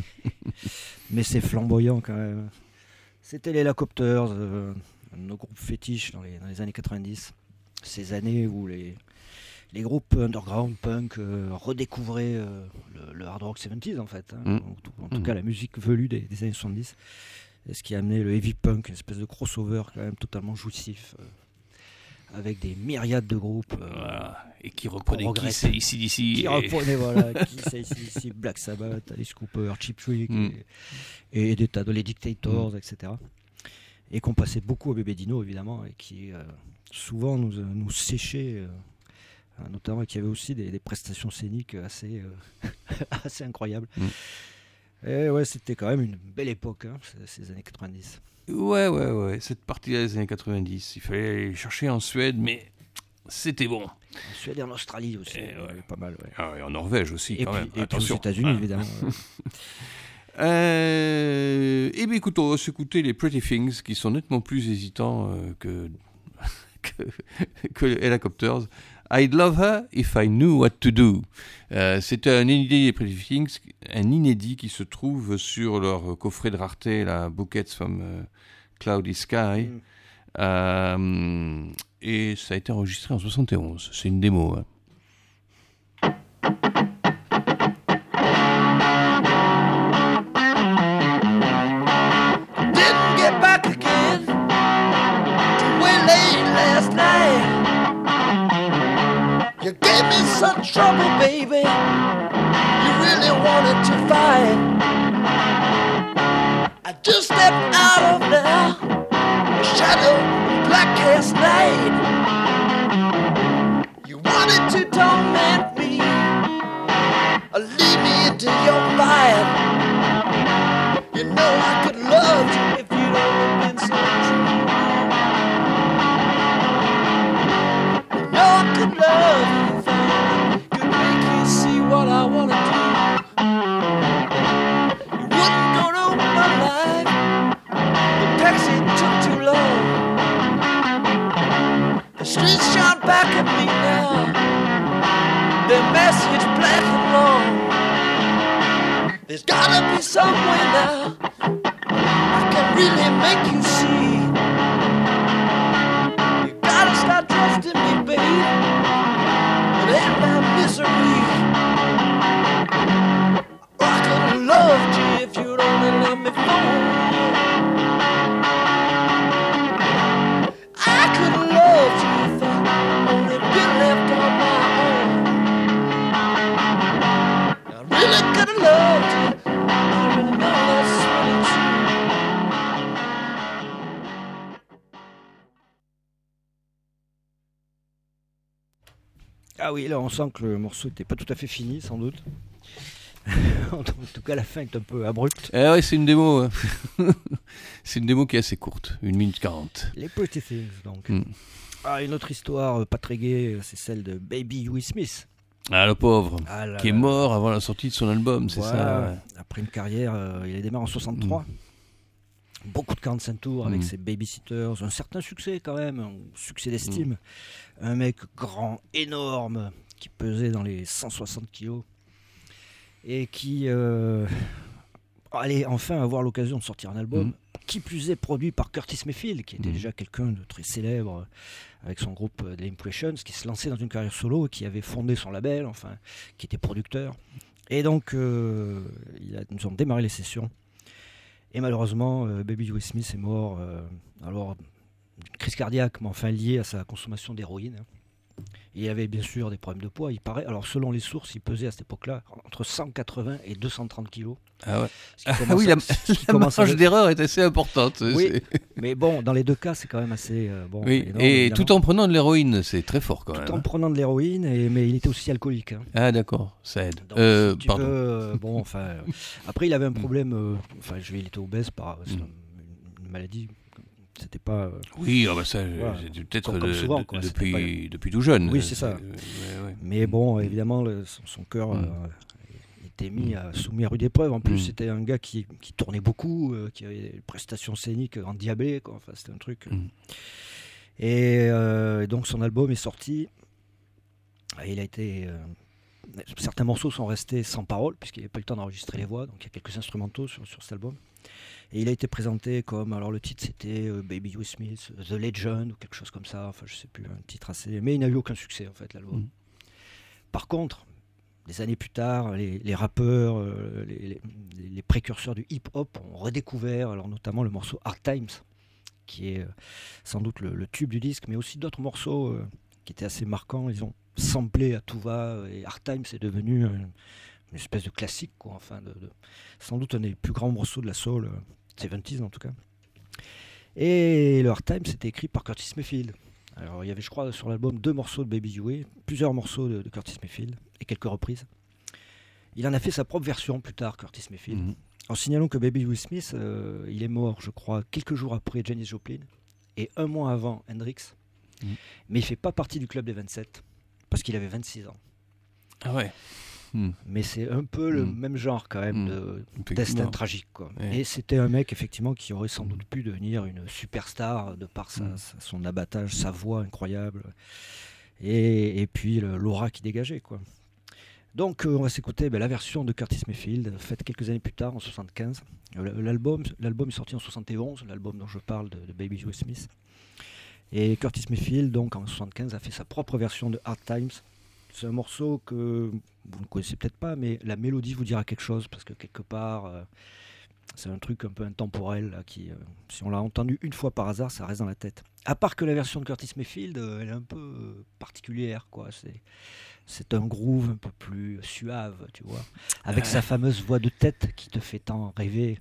Mais c'est flamboyant quand même. C'était les Helicopters, nos groupes fétiches dans les années 90. Ces années où les groupes underground punk redécouvraient le hard rock 70s en fait. En tout cas la musique velue des années 70. Et ce qui a amené le heavy punk, une espèce de crossover quand même totalement jouissif. Avec des myriades de groupes. Voilà. Et qui reprenaient Kiss et AC/DC. Qui reprenaient, voilà, Kiss et AC/DC, Black Sabbath, Alice Cooper, Cheap Trick, et des tas de les Dictators, etc. Et qu'on passait beaucoup à Bébé Dino, évidemment, et qui souvent nous séchait, notamment, et qui avait aussi des prestations scéniques assez, assez incroyables. Et ouais, c'était quand même une belle époque, hein, ces années 90. Ouais, cette partie-là des années 90. Il fallait aller chercher en Suède, mais c'était bon. En Suède et en Australie aussi, pas mal. Ouais. Ah, et en Norvège aussi, quand même. Et attention. aux États-Unis, évidemment. Et bien écoute, on va s'écouter les Pretty Things, qui sont nettement plus hésitants que les Helicopters, I'd love her if I knew what to do. C'est un inédit qui se trouve sur leur coffret de rareté, la Bouquets from Cloudy Sky. Et ça a été enregistré en 71. C'est une démo. Hein. Didn't get back again till way late last night. You gave me such trouble, baby. You really wanted to fight. I just stepped out of there, shadow, blackest night. You wanted to torment me, or lead me into your fire. You know I could love you if you'd only been so true. You know I could love you if I could make you see what I wanna do. You wouldn't go to my life. The taxi took too long. The streets shine back at me now. Their message black and long. There's gotta be some way now I can really make you see. You gotta start trusting me, babe. It ain't my misery. I could've loved you if you'd only let me fall. I could've loved you if I'd only been left on my own. I really could've loved you. I really know that's really true. Ah oui, là on sent que le morceau n'était pas tout à fait fini, sans doute. En tout cas, la fin est un peu abrupte. Ah ouais, c'est une démo. Hein. C'est une démo qui est assez courte, 1 minute 40. Les Pretty Things, donc. Ah, une autre histoire pas très gaie, c'est celle de Baby Huey Smith. Ah, le pauvre, Ah là qui est là. mort avant la sortie de son album, c'est Voilà. ça ouais. Après une carrière, il a démarré en 63. Beaucoup de 45 tours avec ses babysitters, un certain succès quand même, un succès d'estime. Un mec grand, énorme, qui pesait dans les 160 kilos et qui allait enfin avoir l'occasion de sortir un album, qui plus est produit par Curtis Mayfield, qui était déjà quelqu'un de très célèbre avec son groupe The Impressions, qui se lançait dans une carrière solo et qui avait fondé son label, enfin, qui était producteur. Et donc, nous avons démarré les sessions. Et malheureusement, Baby Huey Smith est mort, alors d'une crise cardiaque, mais enfin liée à sa consommation d'héroïne. Il avait bien sûr des problèmes de poids, il paraît. Alors selon les sources, il pesait à cette époque-là entre 180 et 230 kilos. Ah ouais. Ce qui commence oui, à- la ce qui commence à- marge d'erreur est assez importante. Oui, C'est- mais bon, dans les deux cas, c'est quand même assez bon. Oui, énorme, et évidemment. tout en prenant de l'héroïne, c'est très fort quand Tout même. en prenant de l'héroïne, mais il était aussi alcoolique. Hein. Ah d'accord, ça aide. Donc, si tu Pardon. veux, bon, enfin, après il avait un problème. Enfin, il était obèse c'est une maladie. C'était pas. Oui, ah bah ça, Voilà. c'est peut-être Comme souvent, quoi, c'était depuis tout jeune. Oui, c'est ça. Ouais. Mais bon, évidemment, son cœur était soumis à rude épreuve. En plus, c'était un gars qui tournait beaucoup, qui avait des prestations scéniques endiablées, quoi. Enfin, c'était un truc. Et donc, son album est sorti. Et il a été. Certains morceaux sont restés sans parole, puisqu'il n'y avait pas eu le temps d'enregistrer les voix. Donc, il y a quelques instrumentaux sur cet album. Et il a été présenté comme, alors le titre c'était Baby Huey Smith, The Legend ou quelque chose comme ça, enfin je sais plus, un titre assez. Mais il n'a eu aucun succès en fait l'album. Par contre, des années plus tard, les rappeurs, les précurseurs du hip-hop ont redécouvert, alors notamment le morceau Hard Times, qui est sans doute le tube du disque, mais aussi d'autres morceaux qui étaient assez marquants. Ils ont samplé à tout va, et Hard Times est devenu une espèce de classique, quoi, enfin, sans doute un des plus grands morceaux de la soul, 70s en tout cas. Et le Hard Time, c'était écrit par Curtis Mayfield. Alors il y avait, je crois, sur l'album 2 morceaux de Baby Huey, plusieurs morceaux de Curtis Mayfield et quelques reprises. Il en a fait sa propre version plus tard, Curtis Mayfield. En signalant que Baby Huey Smith, il est mort, je crois, quelques jours après Janis Joplin et 1 mois avant Hendrix. Mais il ne fait pas partie du club des 27 parce qu'il avait 26 ans. Ah ouais. Mais c'est un peu le même genre quand même de destin tragique, quoi. Ouais. Et c'était un mec effectivement qui aurait sans doute pu devenir une superstar de par son abattage, sa voix incroyable et puis l'aura qui dégageait, quoi. Donc on va s'écouter la version de Curtis Mayfield, faite quelques années plus tard, en 75. L'album est sorti en 71, l'album dont je parle de Baby Joe Smith. Et Curtis Mayfield, donc en 75, a fait sa propre version de Hard Times. C'est un morceau que vous ne connaissez peut-être pas, mais la mélodie vous dira quelque chose, parce que quelque part, c'est un truc un peu intemporel, là, qui, si on l'a entendu une fois par hasard, ça reste dans la tête. À part que la version de Curtis Mayfield, elle est un peu particulière, quoi. C'est un groove un peu plus suave, tu vois, avec sa fameuse voix de tête qui te fait tant rêver.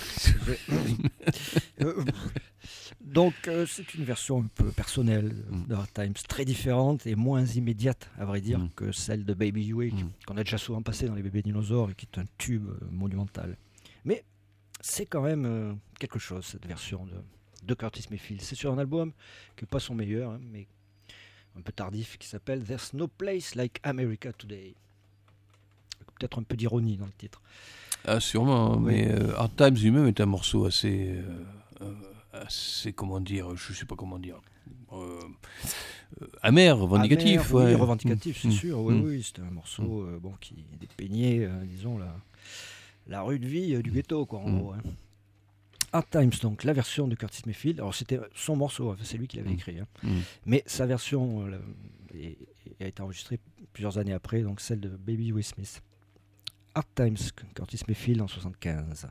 Donc c'est une version un peu personnelle de Hard Times, très différente et moins immédiate, à vrai dire, que celle de Baby Huey, qu'on a déjà souvent passé dans les Bébés Dinosaures et qui est un tube monumental. Mais c'est quand même quelque chose, cette version de Curtis Mayfield. C'est sur un album qui n'est pas son meilleur, hein, mais un peu tardif, qui s'appelle There's No Place Like America Today. Peut-être un peu d'ironie dans le titre. Ah, sûrement, oui. Mais Hard Times lui-même est un morceau assez comment dire, je sais pas comment dire, amer, revendicatif. Oui, revendicatif, c'est sûr. Oui, c'était un morceau qui dépeignait, disons, la rude vie du ghetto, quoi, en gros. Hein. Hard Times, donc la version de Curtis Mayfield. Alors c'était son morceau, c'est lui qui l'avait écrit, hein. Mais sa version a été enregistrée plusieurs années après, donc celle de Baby Joe Smith. Hard Times, Curtis Mayfield en 75.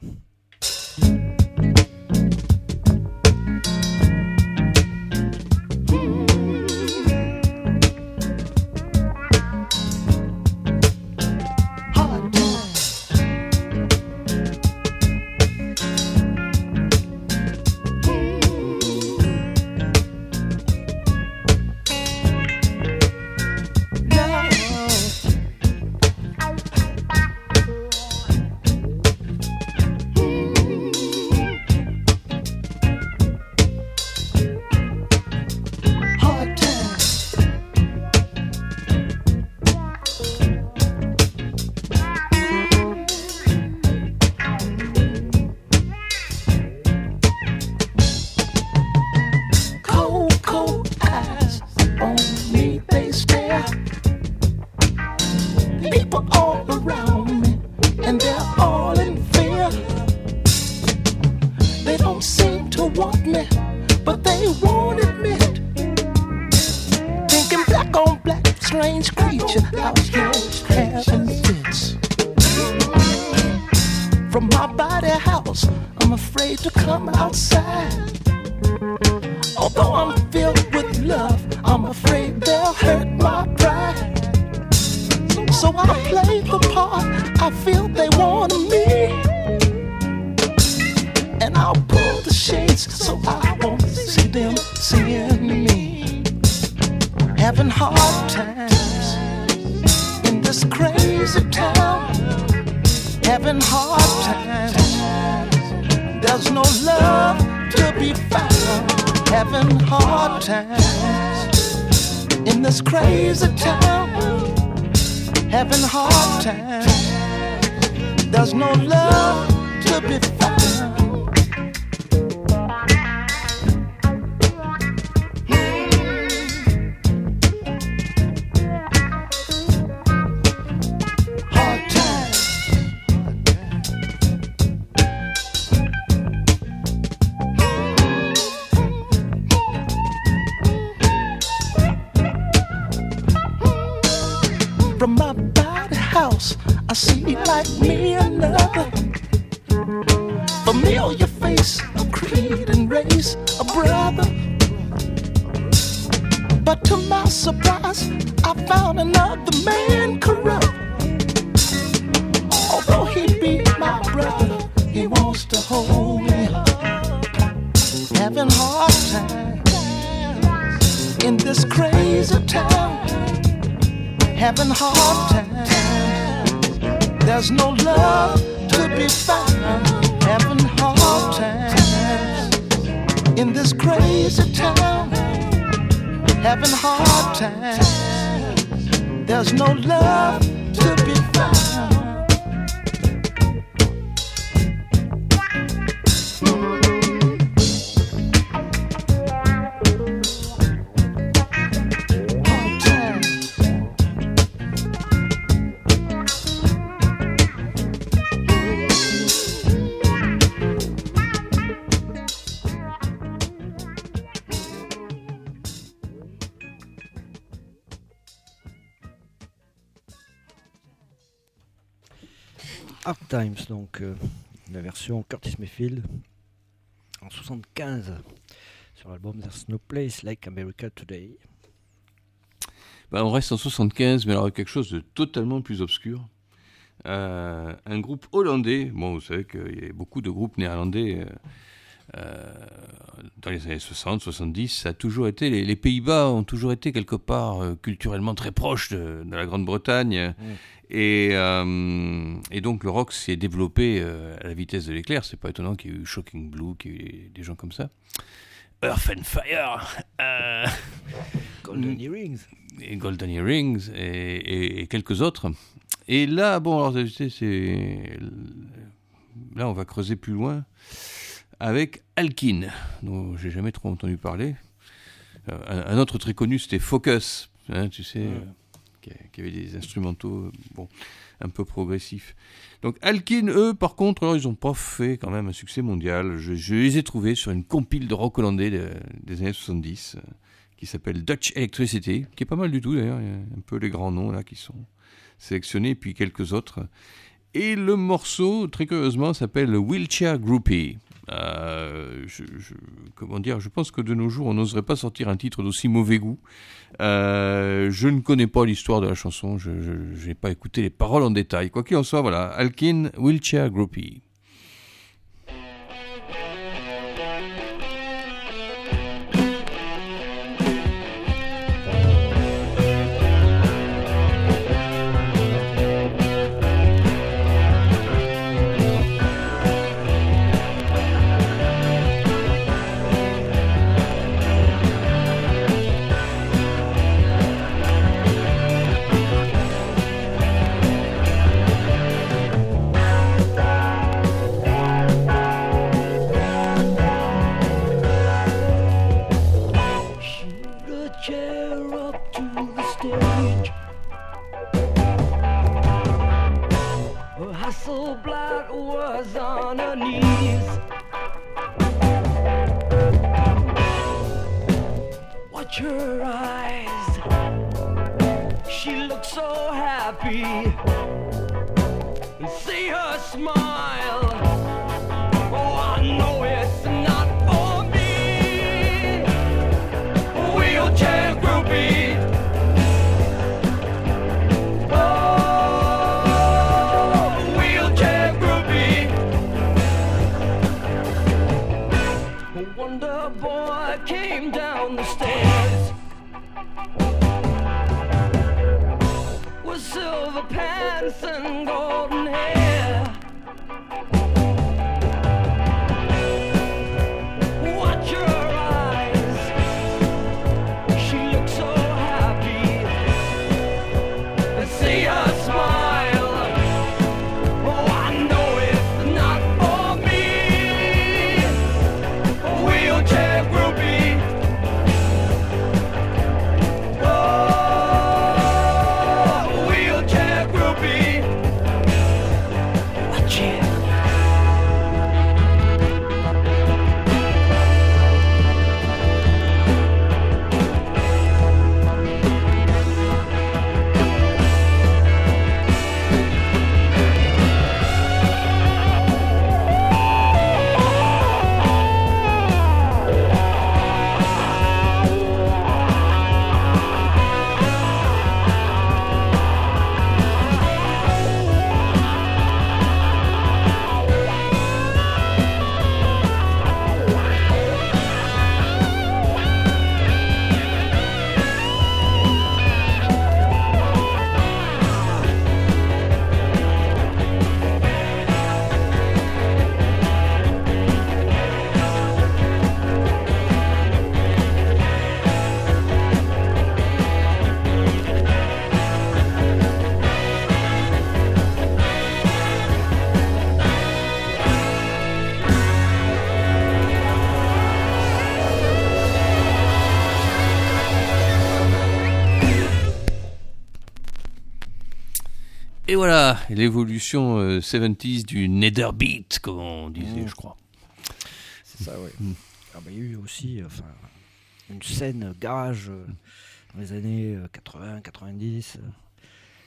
Hard Times, donc la version Curtis Mayfield en 75 sur l'album There's No Place Like America Today. On reste en 75, mais alors quelque chose de totalement plus obscur. Un groupe hollandais, bon, vous savez qu'il y a beaucoup de groupes néerlandais dans les années 60, 70, ça a toujours été, les Pays-Bas ont toujours été quelque part culturellement très proches de la Grande-Bretagne. Et donc le rock s'est développé à la vitesse de l'éclair. C'est pas étonnant qu'il y ait eu Shocking Blue, qu'il y ait eu des gens comme ça. Earth and Fire, Golden Earrings. Et Golden Earrings et quelques autres. Et là, bon, alors là on va creuser plus loin avec Alkin, dont j'ai jamais trop entendu parler. Un autre très connu, c'était Focus, hein, tu sais, qui avait des instrumentaux, bon, un peu progressifs. Donc Alkin, eux, par contre, alors, ils n'ont pas fait quand même un succès mondial. Je les ai trouvés sur une compile de rock hollandais des années 70, qui s'appelle Dutch Electricity, qui est pas mal du tout d'ailleurs. Il y a un peu les grands noms là qui sont sélectionnés, puis quelques autres. Et le morceau, très curieusement, s'appelle Wheelchair Groupie. Comment dire, je pense que de nos jours, on n'oserait pas sortir un titre d'aussi mauvais goût. Je ne connais pas l'histoire de la chanson, je n'ai pas écouté les paroles en détail. Quoi qu'il en soit, voilà, Alkin, Wheelchair Groupie. Hasselblad was on her knees. Watch her eyes, she looks so happy. See her smile, oh I know it's not for me. Wheelchair groupie. Wonder Boy came down the stairs with silver pants and golden hair. Watch her eyes, she looks so happy. See her smile, oh I know it's not for me. Wheelchair groupie. Oh, wheelchair groupie. Watch it. Et voilà, l'évolution 70s du nether beat, comme on disait, je crois. C'est ça, oui. Ah bah, il y a eu aussi une scène garage dans les années 80, 90,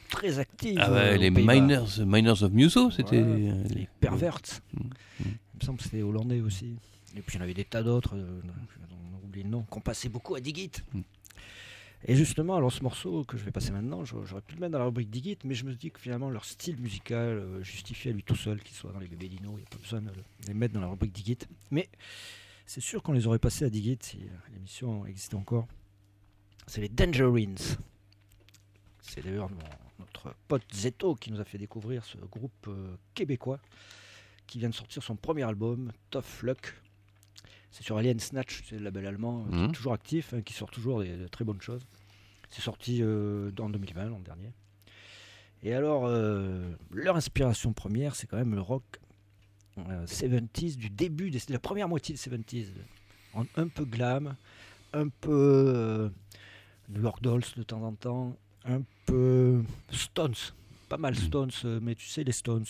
très active. Ah ouais, les aux Pays-Bas. Miners of Muso, c'était... Les Perverts. Il me semble que c'était hollandais aussi. Et puis il y en avait des tas d'autres, on a oublié le nom, qu'on passait beaucoup à Digit. Et justement, alors ce morceau que je vais passer maintenant, j'aurais pu le mettre dans la rubrique Digit, mais je me dis que finalement leur style musical justifie à lui tout seul qu'il soit dans les Bébés Dino, il n'y a pas besoin de les mettre dans la rubrique Digit. Mais c'est sûr qu'on les aurait passés à Digit si l'émission existait encore. C'est les Dangerines. C'est d'ailleurs notre pote Zeto qui nous a fait découvrir ce groupe québécois qui vient de sortir son premier album, Tough Luck. C'est sur Alien Snatch, c'est le label allemand qui est toujours actif, qui sort toujours de très bonnes choses. C'est sorti en 2020, l'an dernier. Et alors, leur inspiration première, c'est quand même le rock 70s, du début, de la première moitié des 70s. Un peu glam, un peu New York Dolls de temps en temps, un peu Stones, pas mal Stones, mais tu sais, les Stones...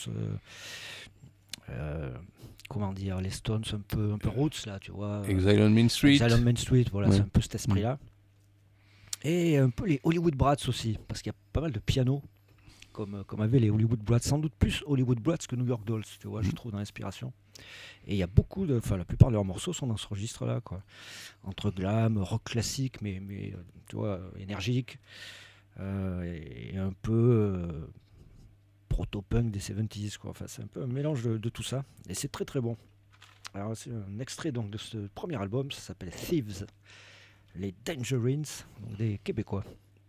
comment dire, les Stones un peu roots là, tu vois. Exile on Main Street. Exile on Main Street, voilà, c'est un peu cet esprit-là. Et un peu les Hollywood Brats aussi, parce qu'il y a pas mal de piano, comme avaient les Hollywood Brats, sans doute plus Hollywood Brats que New York Dolls, tu vois, je trouve dans l'inspiration. Et il y a beaucoup la plupart de leurs morceaux sont dans ce registre-là, quoi. Entre glam, rock classique, mais tu vois, énergique, et un peu proto-punk des 70s, quoi. Enfin, c'est un peu un mélange de tout ça, et c'est très très bon. Alors c'est un extrait donc de ce premier album, ça s'appelle Thieves, les Dangerines, donc des Québécois.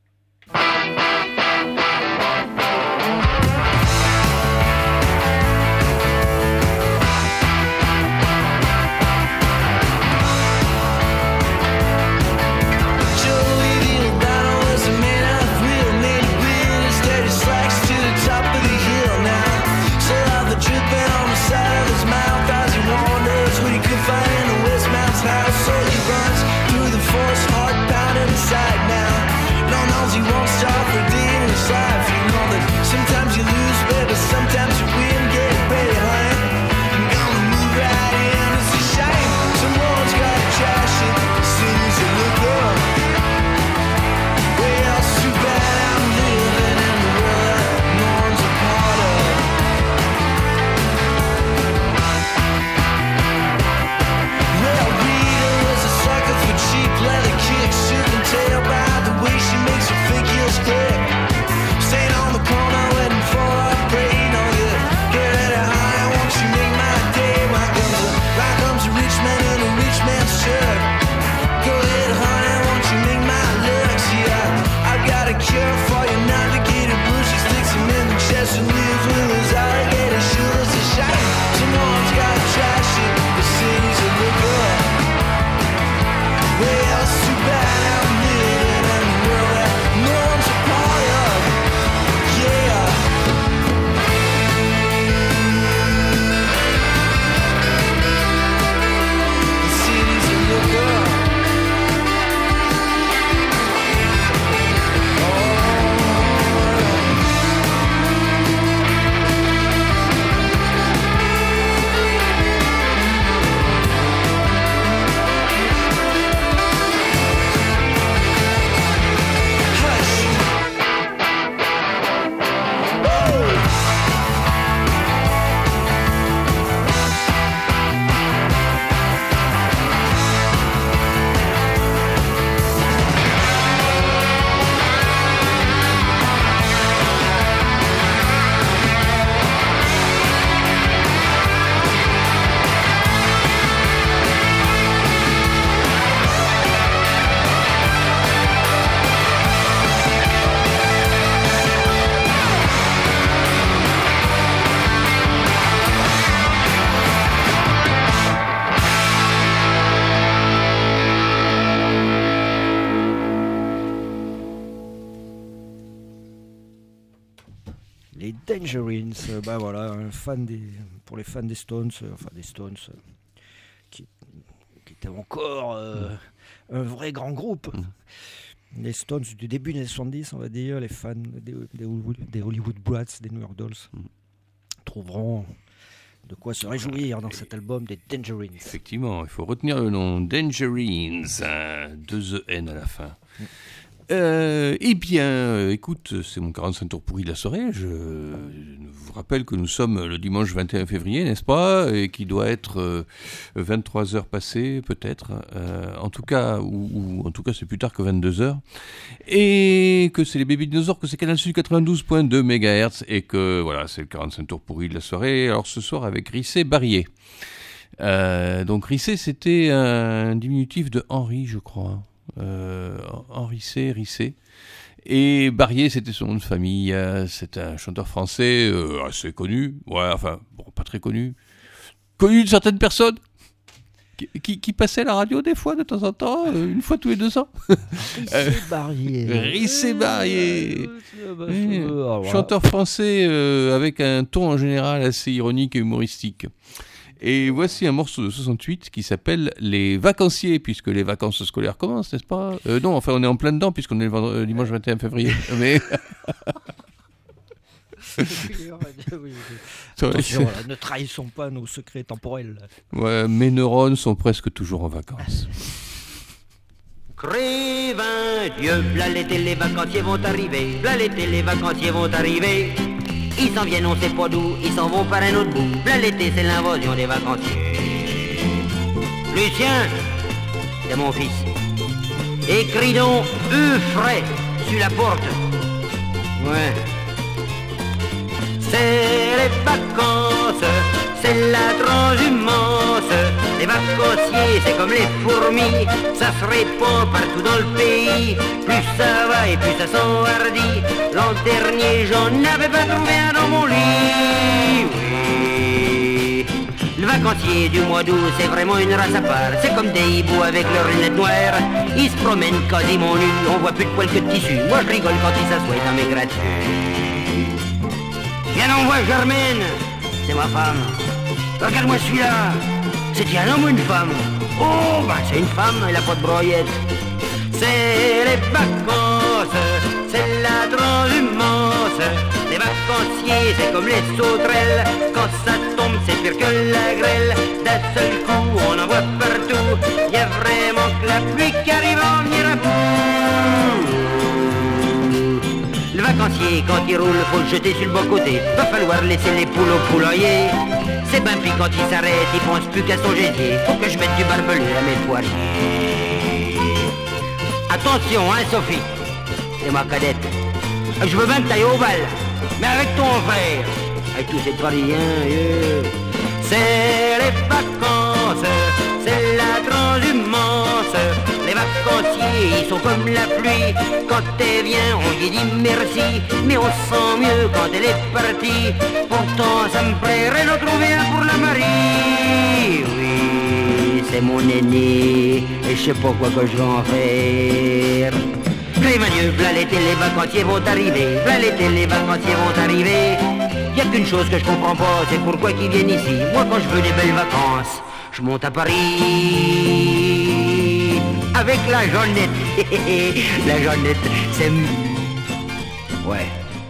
Dripping on the side of his mouth as he wanders what he could find in the Westmount's house. So he runs through the forest, heart pounding inside now. Lord knows he won't stop for a day in his life. You know that sometimes you lose, baby, sometimes you win. Get it, baby, honey. I'm gonna move right in. It's a shame someone's gotta trash it as soon as you look up. Well, it's too bad I'm living in the world that no one's a part of. Cheap leather kicks, she can tell by the way she makes her figures click. Staying on the corner waiting for a brain on you. Get ready, honey, won't you make my day? Why comes a rich man in a rich man's shirt? Go ahead, honey, won't you make my look? See, I've got a cure for your navigator blues. She sticks him in the chest and leaves with his alligator shoes. It's a shame someone's got to trash it. The city's a look up. Well, it's too bad I'm living in a world that no one's a part of. Yeah. The city's a look up. Les Dangerines, bah voilà, pour les fans des Stones, qui étaient encore un vrai grand groupe. Les Stones du début des années 70, on va dire, les fans des Hollywood Brats, des New York Dolls, trouveront de quoi se réjouir dans cet album des Dangerines. Effectivement, il faut retenir le nom Dangerines, 2 EN à la fin. Eh bien, écoute, c'est mon 45 tours pourri de la soirée. Je vous rappelle que nous sommes le dimanche 21 février, n'est-ce pas? Et qu'il doit être 23 heures passées, peut-être. En tout cas, ou en tout cas, c'est plus tard que 22 heures. Et que c'est les Baby Dinosaures, que c'est Canal Sud 92.2 MHz. Et que, voilà, c'est le 45 tours pourri de la soirée. Alors, ce soir, avec Rissé Barrier. Donc, Rissé, c'était un diminutif de Henri, je crois. Henri Rissé. Et Barrier, c'était son nom de famille. C'est un chanteur français assez connu. Ouais, enfin, bon, pas très connu. Connu de certaines personnes qui passaient à la radio des fois, de temps en temps, une fois tous les 2 ans. Rissé Barrier. Rissé Barrier. Chanteur français avec un ton en général assez ironique et humoristique. Et voici un morceau de 68 qui s'appelle Les Vacanciers, puisque les vacances scolaires commencent, n'est-ce pas? Non, enfin, on est en plein dedans, puisqu'on est le dimanche 21 février. Mais... Attention, là, ne trahissons pas nos secrets temporels. Ouais, mes neurones sont presque toujours en vacances. Crévin, Dieu, v'là l'été, les vacanciers vont arriver. V'là l'été, les vacanciers vont arriver. Ils s'en viennent, on sait pas d'où, ils s'en vont par un autre bout. V'là l'été, c'est l'invasion des vacanciers. Lucien, c'est mon fils. Écris donc frais sur la porte. Ouais. C'est les vacances, c'est la transhumance. Les vacanciers, c'est comme les fourmis, ça se répand partout dans le pays. Plus ça va et plus ça s'enhardit. L'an dernier, j'en avais pas trouvé un dans mon lit. Oui. Le vacancier du mois d'août, c'est vraiment une race à part. C'est comme des hiboux avec leurs lunettes noires. Ils se promènent quasiment nus, on voit plus de poils que de tissu. Moi je rigole quand ils s'assoient dans mes gratte-cieux. Viens en voir Germaine, c'est ma femme. Regarde-moi celui-là, c'est-il un homme ou une femme? Oh, ben c'est une femme, elle a pas de broyette. C'est les vacances, c'est la transhumance. Les vacanciers, c'est comme les sauterelles. Quand ça tombe, c'est pire que la grêle. D'un seul coup, on en voit partout. Y a vraiment que la pluie qui arrive en venir à bout. Le vacancier, quand il roule, faut le jeter sur le bon côté. Va falloir laisser les poules au poulailler. C'est ben puis quand il s'arrête, il pense plus qu'à son gésier. Faut que je mette du barbelé à mes poiliers. Attention, hein, Sophie, c'est ma cadette. Je veux bien que t'ailles au bal, mais avec ton frère, avec tous ces Parisiens. C'est les vacances, c'est la transhumance. Les vacanciers, ils sont comme la pluie. Quand elle vient, on lui dit merci. Mais on sent mieux quand elle est partie. Pourtant, ça me plairait d'en trouver un pour la Marie. Oui, c'est mon aîné, et je sais pas quoi que je vais en faire. Dieu, v'là l'été, les vacanciers vont arriver. V'là l'été, les vacanciers vont arriver. Y a qu'une chose que je comprends pas, c'est pourquoi qu'ils viennent ici. Moi, quand je veux des belles vacances, je monte à Paris avec la Jeannette. La Jeannette, c'est... Ouais.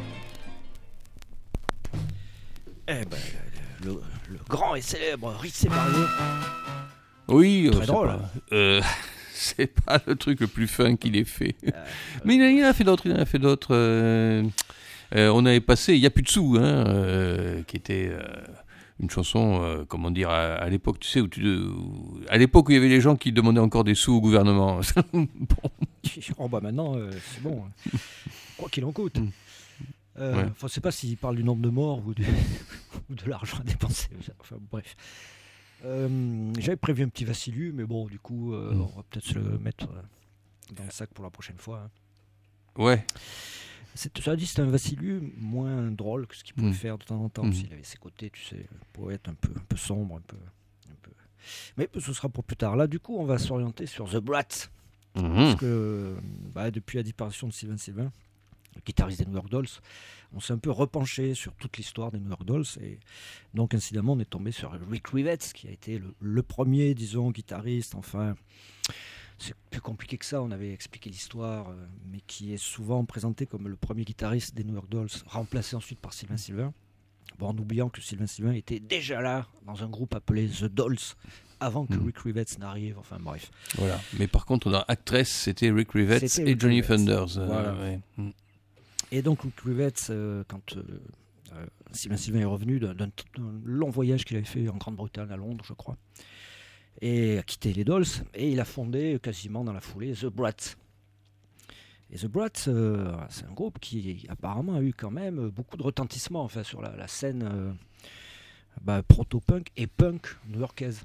Eh ben, le grand et célèbre Rissé Barrier. Oui, très drôle. C'est pas le truc le plus fun qu'il ait fait. Mais il en a fait d'autres. On avait passé Il y a plus de sous, qui était une chanson, comment dire, à l'époque, tu sais, à l'époque où il y avait les gens qui demandaient encore des sous au gouvernement. Bon. Oh bah maintenant, c'est bon. Quoi qu'il en coûte. Ouais. Enfin, je sais pas s'il parle du nombre de morts ou de l'argent à dépenser. Enfin, bref. J'avais prévu un petit Vassiliou, mais bon, du coup, on va peut-être se le mettre dans le sac pour la prochaine fois. Ouais. Ça dit, c'est un Vassiliou moins drôle que ce qu'il pouvait faire de temps en temps. Parce qu'il avait ses côtés, tu sais, pour être un peu sombre, un peu. Mais ce sera pour plus tard. Là, du coup, on va s'orienter sur The Brats. Parce que depuis la disparition de Sylvain Sylvain, le guitariste des New York Dolls, on s'est un peu repenché sur toute l'histoire des New York Dolls, et donc incidemment on est tombé sur Rick Rivets, qui a été le premier, disons, guitariste, enfin c'est plus compliqué que ça, on avait expliqué l'histoire, mais qui est souvent présenté comme le premier guitariste des New York Dolls, remplacé ensuite par Sylvain Sylvain. Bon, en oubliant que Sylvain était déjà là dans un groupe appelé The Dolls avant que Rick Rivets n'arrive, enfin bref. Voilà. Mais par contre, dans Actress, c'était Rick Rivets C'était et Rick Johnny Rivets. Thunders. Voilà. Ouais. Et donc Rick Rivets, quand Sylvain est revenu d'un long voyage qu'il avait fait en Grande-Bretagne, à Londres, je crois, et a quitté les Dolls, et il a fondé quasiment dans la foulée The Brats. Et The Brats, c'est un groupe qui apparemment a eu quand même beaucoup de retentissement enfin, sur la scène proto-punk et punk new-yorkaise.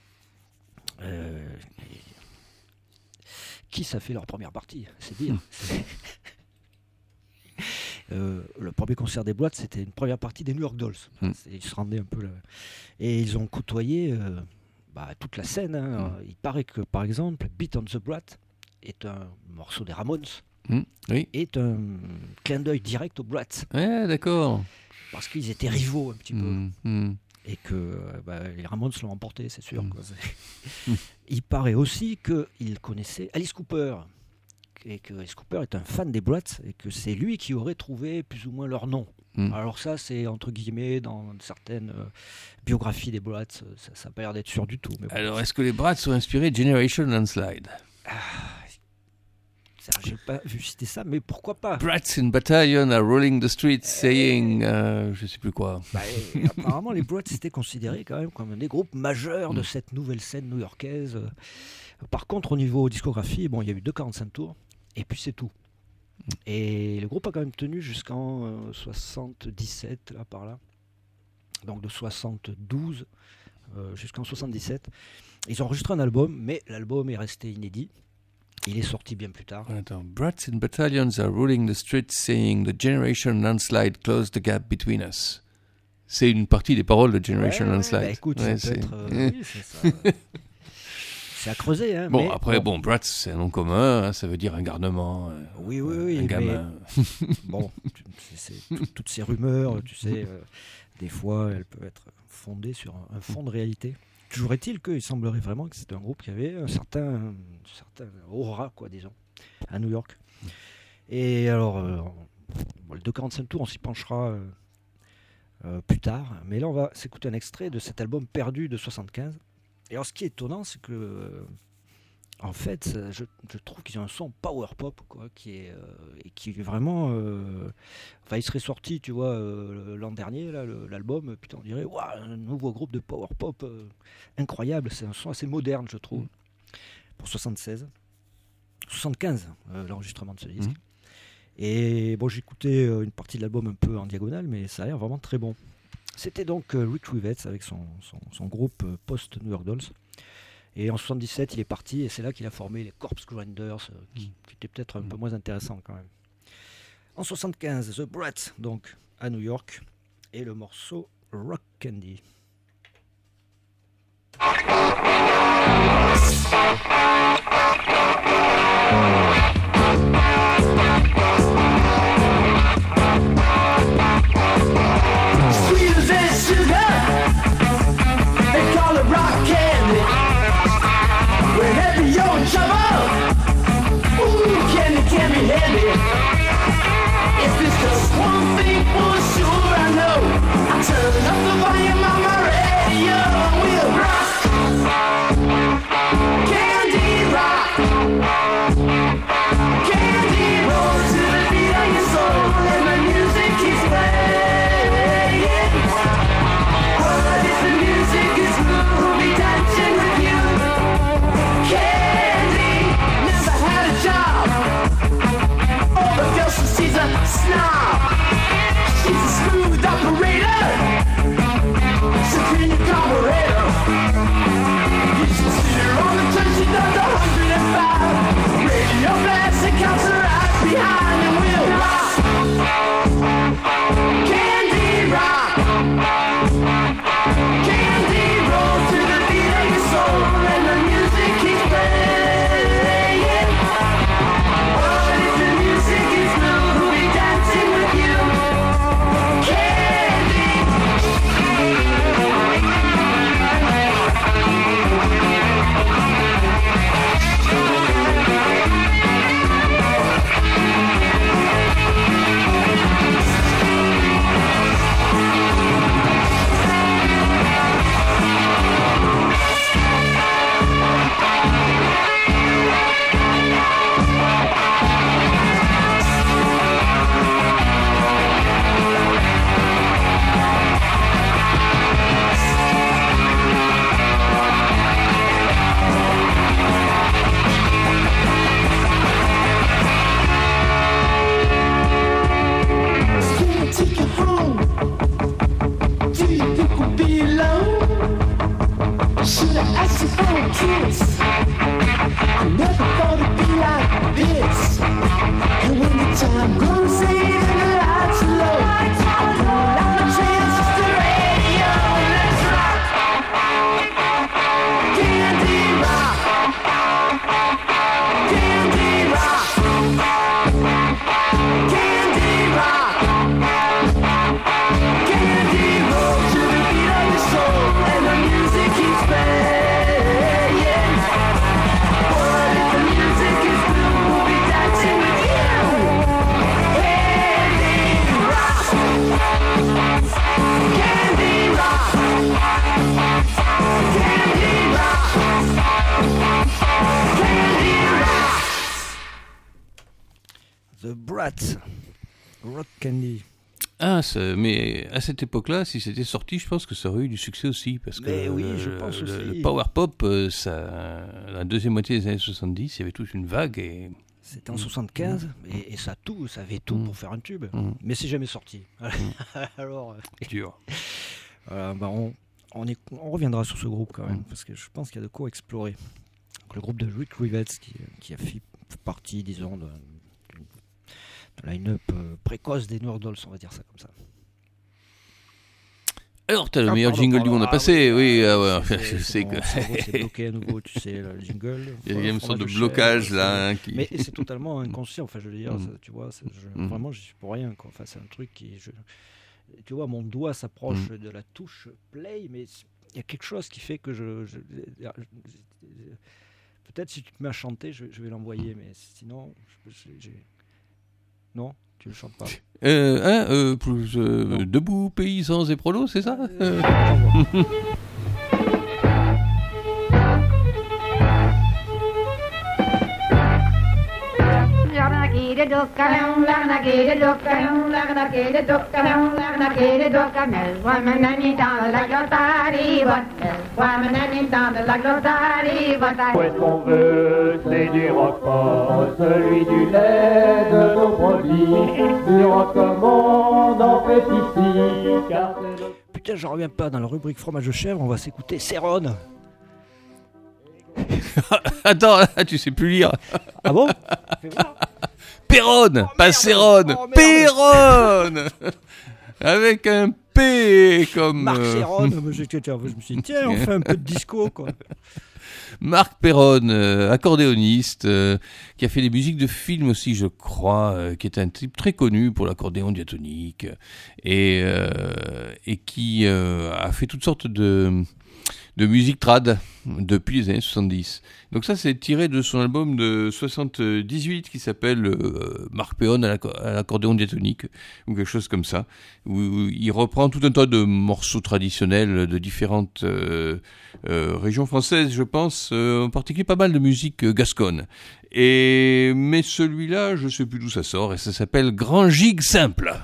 Qui ça fait leur première partie, c'est dire. Le premier concert des Brats, c'était une première partie des New York Dolls. Ils se rendaient un peu là. Et ils ont côtoyé toute la scène. Hein. Il paraît que, par exemple, Beat on the Brat est un morceau des Ramones. Oui. Est un clin d'œil direct aux Brats. Ouais, d'accord. Parce qu'ils étaient rivaux un petit peu. Et que les Ramones l'ont emporté, c'est sûr. Quoi. Il paraît aussi qu'il connaissait Alice Cooper. Et que Alice Cooper est un fan des Brats. Et que c'est lui qui aurait trouvé plus ou moins leur nom. Alors ça, c'est entre guillemets dans certaines biographies des Brats. Ça n'a pas l'air d'être sûr du tout. Mais bon. Alors, est-ce que les Brats sont inspirés de Generation Landslide? J'ai pas vu citer ça, mais pourquoi pas? Brats in battalion are rolling the streets saying... je sais plus quoi. Apparemment, les Brats étaient considérés quand même comme un des groupes majeurs de cette nouvelle scène new-yorkaise. Par contre, au niveau discographie, il y a eu 2 45 tours, et puis c'est tout. Et le groupe a quand même tenu jusqu'en 77, là, par là. Donc de 72 jusqu'en 77. Ils ont enregistré un album, mais l'album est resté inédit. Il est sorti bien plus tard. Attends. Brats in battalions are ruling the streets saying the Generation Landslide closed the gap between us. C'est une partie des paroles de Generation Landslide. Écoute, ça peut être... oui, c'est ça. C'est à creuser. Hein, bon, après, Brats, c'est un nom commun, hein, ça veut dire un garnement. Oui, un gamin. Mais, toutes ces rumeurs, tu sais, des fois, elles peuvent être fondées sur un fond de réalité. Toujours est-il qu'il semblerait vraiment que c'était un groupe qui avait un certain aura, quoi, disons, à New York. Et alors, le 245 tours, on s'y penchera plus tard. Mais là, on va s'écouter un extrait de cet album perdu de 75. Et alors, ce qui est étonnant, c'est que, en fait, je trouve qu'ils ont un son power pop, quoi, qui est vraiment... il serait sorti, tu vois, l'an dernier, là, l'album, putain, on dirait, waouh, un nouveau groupe de power pop incroyable. C'est un son assez moderne, je trouve, pour 75, l'enregistrement de ce disque. Et bon, j'ai écouté une partie de l'album un peu en diagonale, mais ça a l'air vraiment très bon. C'était donc Rick Rivets avec son groupe post-New York Dolls. Et en 77, il est parti et c'est là qu'il a formé les Corpse Grinders, qui étaient peut-être un peu moins intéressants quand même. En 75, The Brats, donc à New York, et le morceau Rock Candy. Candy The Brats, Rock Candy. Mais à cette époque-là, si c'était sorti, je pense que ça aurait eu du succès aussi. Parce que Mais oui, je pense aussi. Le power pop, la deuxième moitié des années 70, il y avait toute une vague. Et... C'était en 75, et ça avait tout pour faire un tube. Mais c'est jamais sorti. Alors, dur. Voilà, on reviendra sur ce groupe quand même, parce que je pense qu'il y a de quoi explorer. Donc, le groupe de Rick Rivets, qui a fait partie, disons, de line-up précoce des Nordols, on va dire ça comme ça. Alors, t'as le meilleur jingle du monde à passer, oui. C'est que c'est bloqué à nouveau, tu sais, le jingle. Il y a une sorte de blocage là. Mais c'est totalement inconscient, enfin, je veux dire, ça, tu vois, vraiment, j'y suis pour rien, quoi. Enfin, c'est un truc qui. Tu vois, mon doigt s'approche de la touche play, mais il y a quelque chose qui fait que peut-être si tu te mets à chanter, je vais l'envoyer, mais sinon, non, tu le chantes pas. Debout, paysans et prolos, c'est ça Où est-ce qu'on veut, c'est du rock fort, celui du lait de nos produits, du rock comme on en fait ici, car c'est le... Putain, je reviens pas dans la rubrique fromage de chèvre, on va s'écouter Céron. Attends, tu sais plus lire. Ah bon? Péronne, pas Céron, Péronne avec un P comme... Marc Céron, je me suis dit, tiens, on fait un peu de disco, quoi. Marc Péronne, accordéoniste, qui a fait des musiques de films aussi, je crois, qui est un type très connu pour l'accordéon diatonique, et qui a fait toutes sortes de musique trad depuis les années 70. Donc ça, c'est tiré de son album de 78 qui s'appelle Marc Péronne à l'accordéon diatonique, ou quelque chose comme ça, où il reprend tout un tas de morceaux traditionnels de différentes régions françaises, je pense, en particulier pas mal de musique gasconne. Mais celui-là, je sais plus d'où ça sort, et ça s'appelle Grand Gigue Simple.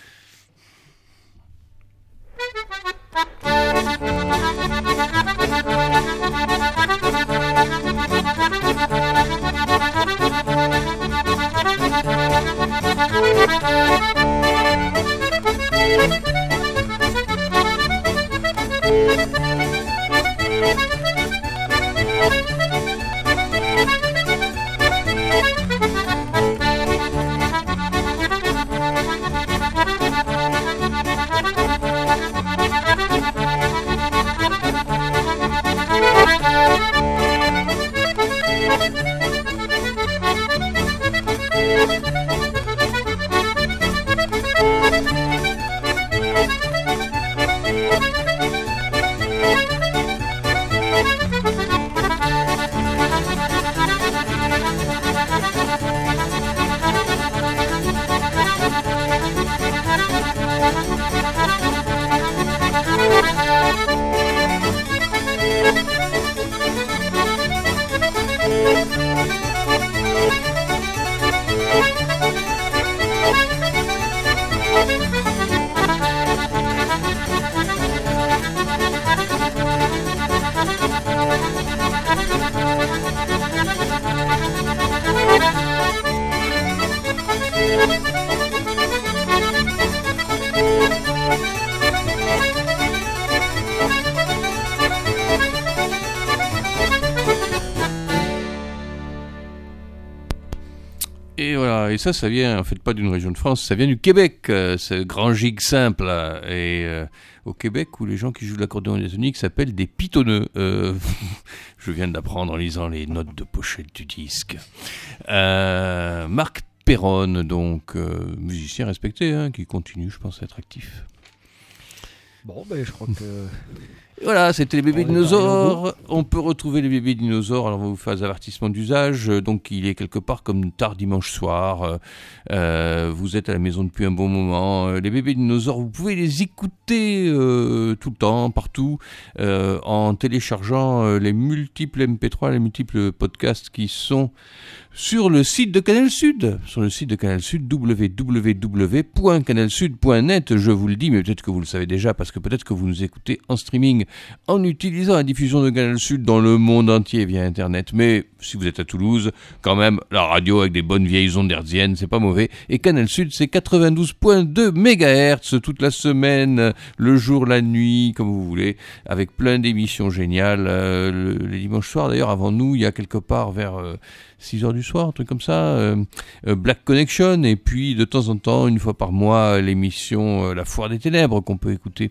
Et ça vient en fait pas d'une région de France, ça vient du Québec, ce grand gigue simple. Et au Québec, où les gens qui jouent de l'accordéon diatonique s'appellent des pitonneux. Je viens d'apprendre en lisant les notes de pochette du disque. Marc Péronne, donc musicien respecté, qui continue, je pense, à être actif. Bon, ben je crois que... Voilà, c'était les bébés On est dinosaures. On peut retrouver les bébés dinosaures. Alors, on va vous faire un avertissement d'usage. Donc, il est quelque part comme tard dimanche soir. Vous êtes à la maison depuis un bon moment. Les bébés dinosaures, vous pouvez les écouter tout le temps, partout, en téléchargeant les multiples MP3, les multiples podcasts qui sont sur le site de Canal Sud, www.canalsud.net, je vous le dis, mais peut-être que vous le savez déjà, parce que peut-être que vous nous écoutez en streaming, en utilisant la diffusion de Canal Sud dans le monde entier via Internet, mais si vous êtes à Toulouse, quand même, la radio avec des bonnes vieilles ondes hertziennes, c'est pas mauvais, et Canal Sud, c'est 92.2 MHz toute la semaine, le jour, la nuit, comme vous voulez, avec plein d'émissions géniales, les dimanches soirs, d'ailleurs, avant nous, il y a quelque part vers 6h du soir, un truc comme ça, Black Connection, et puis de temps en temps, une fois par mois, l'émission La Foire des Ténèbres qu'on peut écouter.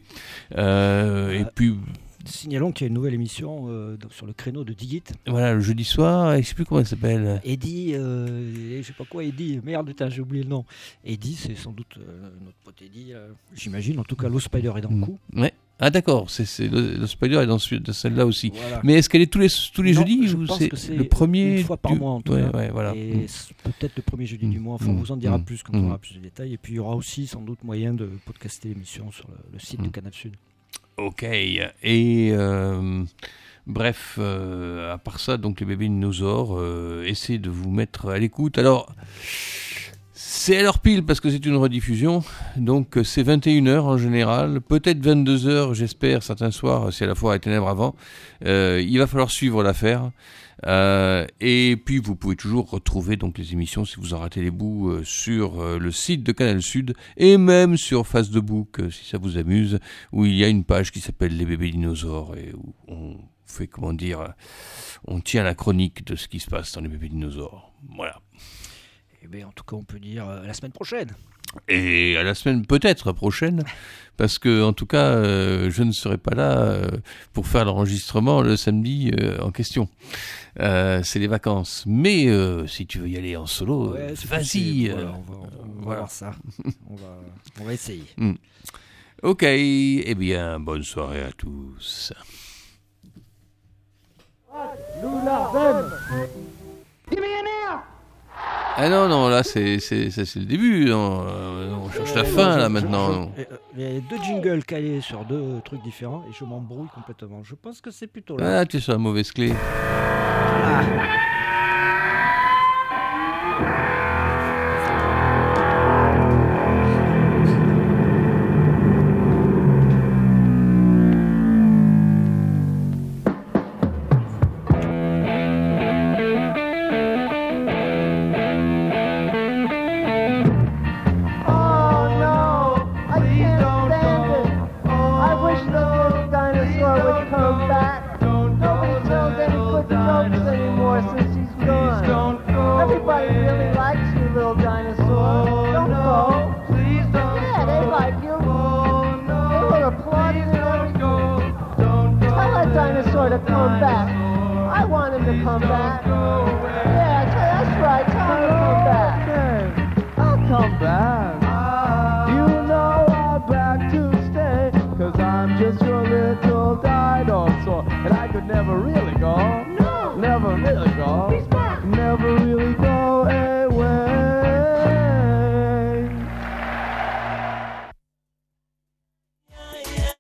Et puis... Signalons qu'il y a une nouvelle émission sur le créneau de Digit. Voilà, le jeudi soir, je sais plus comment elle s'appelle. Eddie, je sais pas quoi, Eddie, merde, putain, j'ai oublié le nom. Eddie, c'est sans doute notre pote Eddie, j'imagine, en tout cas, Low Spider est dans le coup. Ouais. Ah d'accord, le Spider est dans celle-là aussi. Voilà. Mais est-ce qu'elle est tous les jeudis je ou pense c'est que c'est le premier une fois par mois en tout cas. Ouais, voilà. Et peut-être le premier jeudi du mois. Enfin, on vous en dira plus quand on aura plus de détails. Et puis il y aura aussi sans doute moyen de podcaster l'émission sur le site de Canal Sud. Ok. Et bref, à part ça, donc les bébés dinosaures, essayez de vous mettre à l'écoute. Alors. C'est à l'heure pile parce que c'est une rediffusion, donc c'est 21h en général, peut-être 22h j'espère, certains soirs, si à la fois à Ténèbres avant, il va falloir suivre l'affaire, et puis vous pouvez toujours retrouver donc les émissions si vous en ratez les bouts sur le site de Canal Sud, et même sur Facebook si ça vous amuse, où il y a une page qui s'appelle Les bébés dinosaures, et où on fait, on tient la chronique de ce qui se passe dans les bébés dinosaures, voilà. Eh bien, en tout cas, on peut dire à la semaine prochaine. Et à la semaine peut-être prochaine, parce que en tout cas, je ne serai pas là pour faire l'enregistrement le samedi en question. C'est les vacances. Mais si tu veux y aller en solo, vas-y. Voilà, on va voir ça. on va essayer. Ok, eh bien, bonne soirée à tous. Nous l'avons. Give me an air. Ah non, là c'est le début, on cherche la fin là maintenant. Il y a 2 jingles calés sur 2 trucs différents et je m'embrouille complètement. Je pense que c'est plutôt là. Ah, tu es sur la mauvaise clé. Ah.